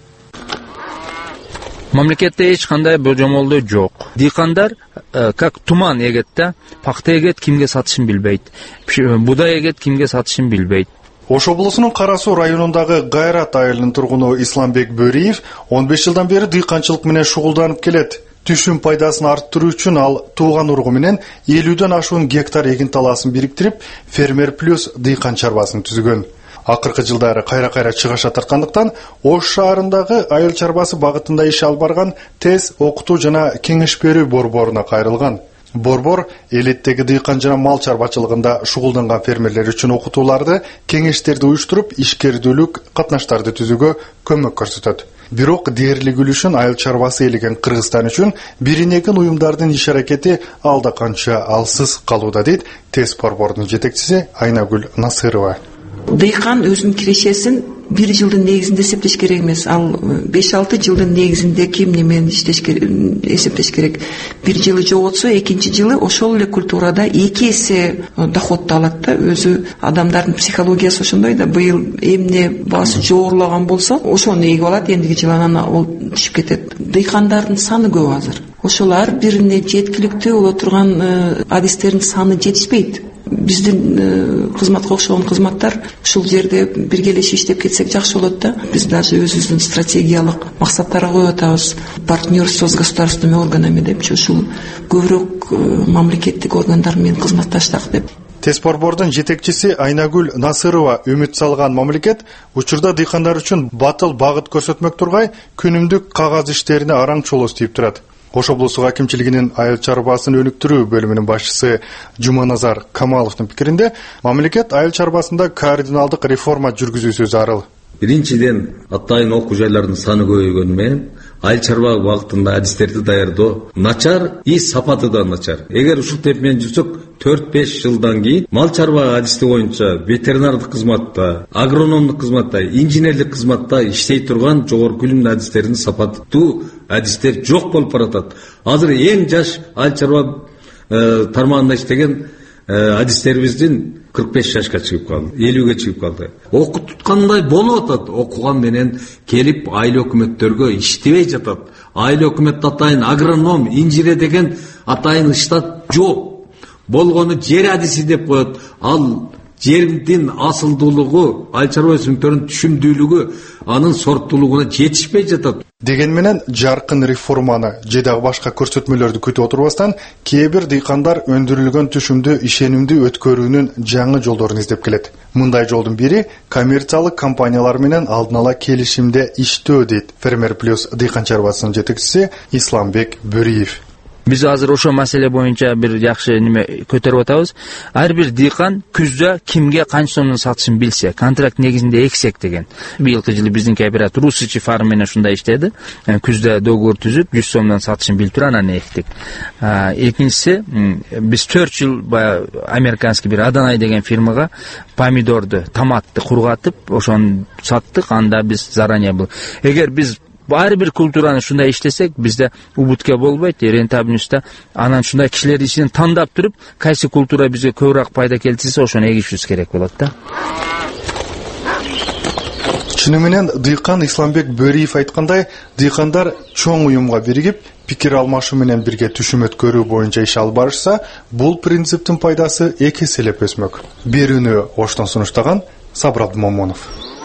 Мамлекетте эч кандай божомолдоо жок. Дыйкандар как туман эгет да, пакта эгет, кимге сатышын билбейт. Будай эгет, кимге сатышын билбейт. Ош облусунун Кара Суу районундагы Гайрат айылынын тургуну Исламбек Бөриев он беш жылдан бери дыйканчылык менен шугулданып келет. Түшүм пайдасын арттыруу үчүн ал тууган ургу менен элүүдөн ашуун гектар эгин талаасын бириктирип, фермер плюс дыйкан чарбасын түзгөн. Акыркы жылдары кайра-кайра чыгаша тарткандыктан Ош шаарындагы айыл чарбасы багытында иш алып барган тез окутуу жана кеңеш берүү борборуна кайрылган. Борбор элеттеги дыйкан жана мал чарбачылыгында шугулданган фермерлер үчүн окутууларды, кеңештерди уюштуруп, ишкердүүлүк катнаштарды түзүүгө көмөк көрсөтөт. Бирок дээрлик үлүшүн айыл чарбасы ээлеген Кыргызстан үчүн биринегин уюмдардын иш аракети алда канча алсыз калууда дейт тез борбордун жетекчиси Айнагүл Насырова. Дыйкан өзүнүн кирешесин бир жылдын негизинде эсептеш керек эмес. Ал беш алты жылдын негизинде ким немени иштеш керек, эсептеш керек. Бир жылы жоготсо, экинчи жылы ошол эле культурада эки эсе доходду алат да. Өзү адамдардын психологиясы ошондой да. Быйыл эмне баасы жогорулаган болсо, ошону эгип алат, эндиги жылы анан ал түшүп кетет. Дыйкандардын саны көп азыр. Ошолар бирине жеткиликтүү боло турган адистердин саны жетишпейт. Биздин кызматка окшогон кызматтар ушул жерде биргелешип иштеп кетсек жакшы болот да. Биз даже өзүбүздүн стратегиялык максаттарга коюп атабыз. Партнерство с государственными органами депчи, ушул көбүрөөк мамлекеттик органдар менен кызматташтык деп. Тез борбордун жетекчиси Айнагүл Насырова үмүт салган мамлекет учурда дыйкандар үчүн батыл багыт көрсөтмөк тургай күнүмдүк кагаз иштерине араң чолос тийип турат. Ош облусу акимчилигинин айыл чарбасын өнүктүрүү бөлүмүнүн башчысы Жуманазар Камаловдун пикиринде, мамлекет айыл чарбасында кардиналдык реформа жүргүзүүсү зарыл. Биринчиден, атайын окуу жайлардын саны көбөйгөнү менен айыл чарба багытында адистерди даярдоо начар, и сапаты да начар. Эгер ушул теп менен жүрсөк, төрт беш жылдан кийин мал чарба адисти боюнча ветеринардык кызматта, агрономдук кызматта, инженерлик кызматта иштей турган жогорку билимдүү адистердин сапаттуу адистер жок болуп баратат. Азыр эң жаш айыл чарба тармагында иштеген адистерибиздин кырк беш жашка чыгып калды, элүүгө чыгып калды. Окуткандай болуп атат, окуган менен келип айыл өкмөттөргө иштебей жатат. Айыл өкмөт атайын агроном, инженер деген атайын штат жок. Болгону жер адиси деп коет. Ал жердин асылдуулугу, айыл чарба өсүмдөрүнүн түшүмдүүлүгү анын сорттуулугуна жетишпей жатат. Деген менен жаркын реформаны же дагы башка көрсөтмөлөрдү күтүп отурбастан, кээ бир дыйкандар өндүрүлгөн түшүмдү ишенимдүү өткөрүүнүн жаңы жолдорун издеп келет. Мындай жолдун бири коммерциялык компаниялар менен алдын ала келишимде иштөө дейт Фермер плюс дыйкан чарбасынын жетекчиси Исламбек Бөриев. Биз азыр ошо маселе боюнча бир жакшы неме көтөрүп атабыз. Ар бир дыйкан күздө кимге канча сомдон сатышын билсе, контракт негизинде эксек деген. Быйылкы жылы биздин кооператив Русичи фарм менен ушундай иштеди. Күздө договор түзүп, жүз сомдон сатышын билип туруп анан эктик. Экинчиси, биз төрт жыл американский бир Аданай деген фирмага помидорду, томатты кургатып, ошону саттык. Анда биз заранее был. Эгер биз ар бир культураны ушундай иштесек, бизде убутка болбойт, рентабельностьта. Анан ушундай кишилердин ичинен тандап туруп, кайсы культура бизге көбүрөөк пайда келтирсе, ошону эгишибиз керек болот да. Чыны менен дыйкан Исламбек Бөриев айткандай, дыйкандар чоң уюмга биригип, пикир алмашуу менен бирге түшүм өткөрүү боюнча иш алып барышса, бул принциптин пайдасы эки эселеп өсмөк. Берүүнү Оштон сунуштаган Сабыр Абдымомунов.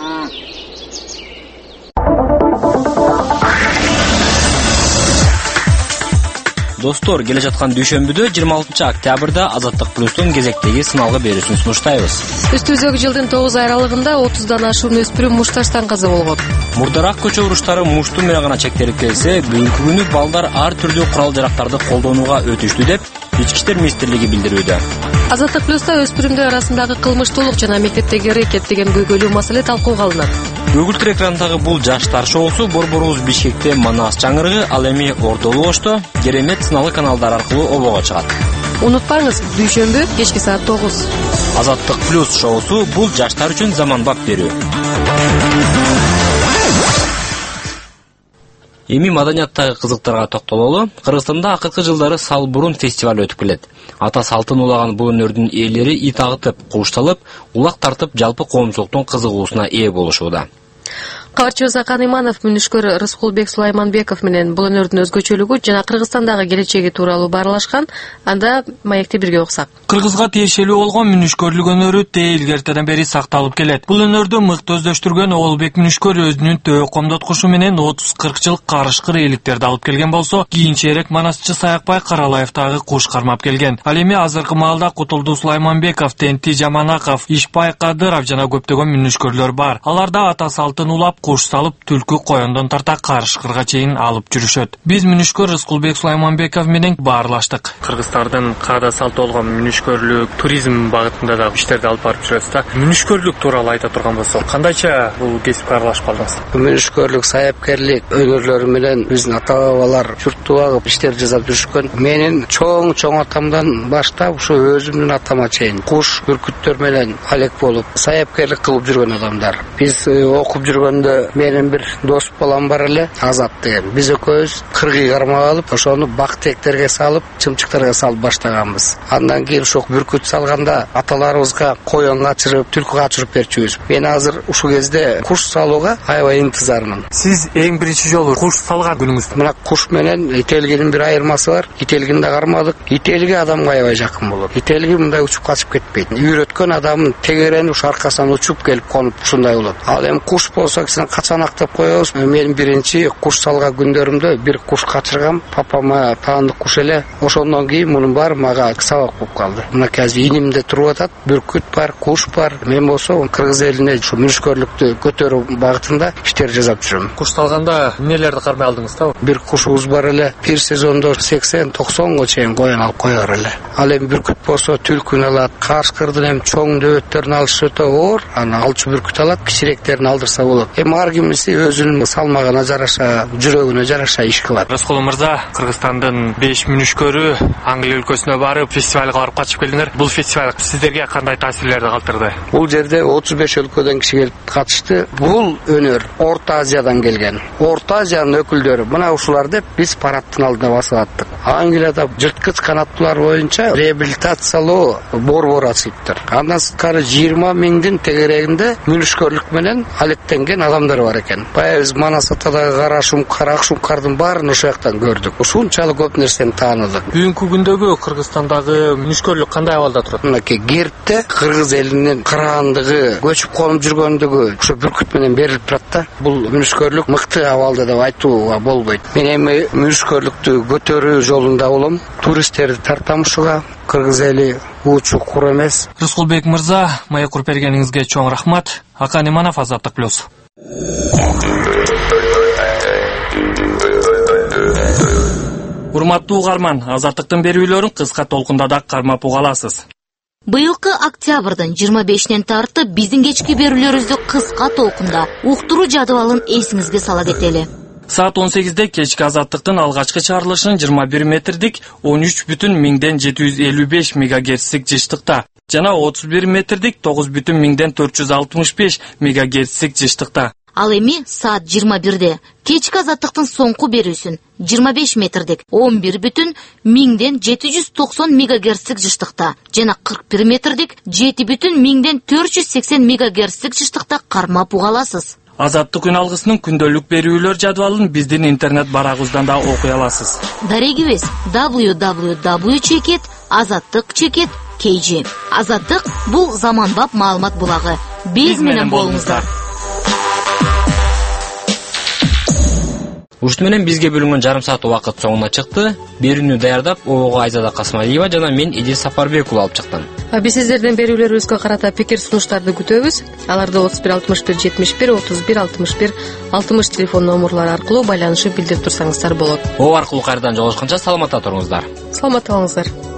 Достор, келе жаткан дүйшөмбүдө жыйырма алтынчы октябрда Азаттык плюстун кезектеги сыналгы берүүсүн сунуштайбыз. Үстүбүздөгү жылдын тогуз аралыгында отуздан ашуун өспүрүм мушташтан каза болгон. Мурдараак көчө уруштары мушту менен гана чектелип келсе, бүгүнкү күнү балдар ар түрдүү курал жарактарды колдонууга өтүштү деп Ички иштер министрлиги билдирүүдө. Азаттык плюста өспүрүмдөр арасындагы кылмыштуулук жана мектептеги рэкет деген көйгөйлүү маселе талкууга алынат. Көгүлтүр экрандагы бул жаштар шоусу борборубуз Бишкекте Манас чаңырыгы, ал эми Ордолу Ошто, Керемет сыналгы каналдар аркылуу обого чыгат. Унутпаңыз, дүйшөмбү кечки саат тогуз. Азаттык плюс шоусу бул жаштар үчүн заманбап берүү. Эми маданияттагы кызыктарга токтололу. Кыргызстанда акыркы жылдары Салбурун фестиваль өтүп келет. Ата салтын улаган бул өнөрдүн ээлери ит агытып, куушталып, улак тартып, жалпы коомчулуктун кызыгуусуна ээ болушууда. Кабарчыбыз Акан Иманов мүнүшкөр Рыскулбек Сулайманбеков менен бул өнөрдүн өзгөчөлүгү жана Кыргызстандагы келечеги тууралуу баарлашкан. Анда маекти бирге оксак. Кыргызга тиешелүү болгон мүнүшкөрлүк өнөрү тээ илгертеден бери сакталып келет. Бул өнөрдү мыкты өздөштүргөн Оолбек мүнүшкөр өзүнүн төө комдоткучу менен отуз кырк жыл карышкыр ээликтерди алып келген болсо, кийинчерээк манасчы Саякбай Каралаевдагы куш кармап келген. Ал эми азыркы маалда Кутулду Сулайманбеков, Тенти Жаманаков, Ишбай Кадыров жана көптөгөн мүнүшкөрлөр бар. Аларда ата салтын улап, куш салып, түлкү коёндон тарта карышкырга чейин алып жүрүшөт. Биз мүнүшкөр Рыскулбек Сулайманбеков менен баарлаштык. Кыргыздардын каада салты болгон мүнүшкөрлүк, туризм багытында да иштерди алып барып жүрөсүз да. Мүнүшкөрлүк тууралуу айта турган болсок, кандайча бул кесипке аралашып калдыңыз? Мүнүшкөрлүк, саяпкерлик өнөрлөрү менен биздин ата-бабалар журтту багып иштер жасап жүрүшкөн. Менин чоң-чоң атамдан баштап ушу өзүмдүн атама чейин куш, бүркүттөр менен алек болуп, саяпкерлик кылып жүргөн адамдар. Биз окуп жүргөндө менин бир дос балам бар эле, Азат деген. Биз экөөбүз кыргый кармак алып, ошону бактектерге салып, чымчыктарга салып баштаганбыз. Андан кийин ошо бүркүт салганда аталарыбызга коён качырып, түлкү качырып берчүбүз. Мен азыр ушул кезде куш салууга аябай интизармын. Сиз эң биринчи жолу куш салган күнүңүз? Мына куш менен ителгинин бир айырмасы бар. Ителгинде кармадык. Ителги адамга аябай жакын болот. Ителги мындай учуп качып кетпейт. Үйрөткөн адамдын тегерени ушу аркасынан учуп келип конуп ушундай болот. Ал эми куш болсо качан актап коебуз. Мен биринчи куш салган күндөрүмдө бир куш качыргам. Папама таандык куш эле. Ошондон кийин мунун баары мага сабак болуп калды. Мына қазір инимде туруп атат. Бүркүт бар, куш бар. Мен болсо кыргыз элине ушу мүнүшкөрлүктү көтөрүү багытында иштер жасап жүрөм. Куш салганда эмнелерди кармай алдыңыз да? Бир кушубуз бар эле. Бир сезондо сексен токсонго чейин коен алып коёр эле. Ал эми бүркүт болсо түлкүн алат. Кашкырдын эми чоң дөбөттөрүн алыш өтө оор. Аны алчу бүркүт алат, кичиректерин алдырса болот. Эми ар кимиси өзүнүн салмагына жараша, жүрөгүнө жараша иш кылат. Рыскул мырза, Кыргызстандын беш мүнүшкөрү Англия өлкөсүнө барып, фестивалга барып катышып келдиңер. Бул фестиваль сиздерге кандай таасирлерди калтырды? Бул жерде отуз беш өлкөдөн киши келип катышты. Бул өнөр Орто Азиядан келген. Орто Азиянын өкүлдөрү мына ушулар деп биз парадтын алдына басып аттык. Англияда жырткыч канаттуулар боюнча реабилитациялоо борбору ачылыптыр. Андан сырткары жыйырма миңдин тегерегинде мүнүшкөрлүк менен алектенген адамдар бар экен. Баягы биз Манас атадагы кара шумкар, ак шумкардын баарын ошол жактан көрдүк. Ушунчалык көп нерсени тааныдык. Бүгүнкү күндөгү Кыргызстандагы мүнүшкөрлүк кандай абалда турат? Мынакей Гертте кыргыз элинин кырандыгы, көчүп конуп жүргөндүгү ошо бүркүт менен берилип турат да. Бул мүнүшкөрлүк мыкты абалда деп айтууга болбойт. Мен эми мүнүшкөрлүктү көтөрүү жолунда болом. Туристтерди тартам ушуга. Кыргыз эли учу кур эмес. Рыскулбек мырза, маек куруп бергениңизге чоң рахмат. Акан Иманов, Азаттык плюс. Урматтуу угарман, Азаттыктын берүүлөрүн кыска толкунда да кармап уга аласыз. Быйылкы октябрдын жыйырма бешинен тартып биздин кечки берүүлөрүбүздү кыска толкунда уктуруу жадыбалын эсиңизге сала кетели. Саат он сегизде кечки Азаттыктын алгачкы чыгарылышын жыйырма бир метрдик он үч бүтүн миңден жети жүз элүү беш мегагерцтик жыштыкта жана отуз бир метрдик тогуз бүтүн миңден төрт жүз алтымыш беш мегагерцтик жыштыкта. Ал эми саат жыйырма бирде кечки Азаттыктын соңку берүүсүн жыйырма беш метрдик он бир бүтүн миңден жети жүз токсон мегагерцтик жыштыкта жана кырк бир метрдик жети бүтүн миңден төрт жүз сексен мегагерцтик жыштыкта кармап уга аласыз. Азаттык үн алгысынын күндөлүк берүүлөр жадвалын биздин интернет барагыбыздан да окуй аласыз. Дарегибиз дабл ю дабл ю дабл ю чекит азаттык чекит кей джи. Азаттык бул заманбап маалымат булагы. Биз менен болуңуздар. Ушут менен бизге бөлүнгөн жарым саат убакыт соңуна чыкты. Берүүнү даярдап, Ого Айзада Касмалиева жана мен Идил Сапарбек уулу алып чыктым. Биз сиздерден берүүлөрүбүзгө карата пикир сунуштарды күтөбүз. Аларды отуз бир алтымыш бир жетимиш бир отуз бир алтымыш бир алтымыш телефон номерлары аркылуу байланышып билдирип турсаңыздар болот. О аркылуу кайрадан жолугушканча саламатта туруңуздар. Саламатта болуңуздар.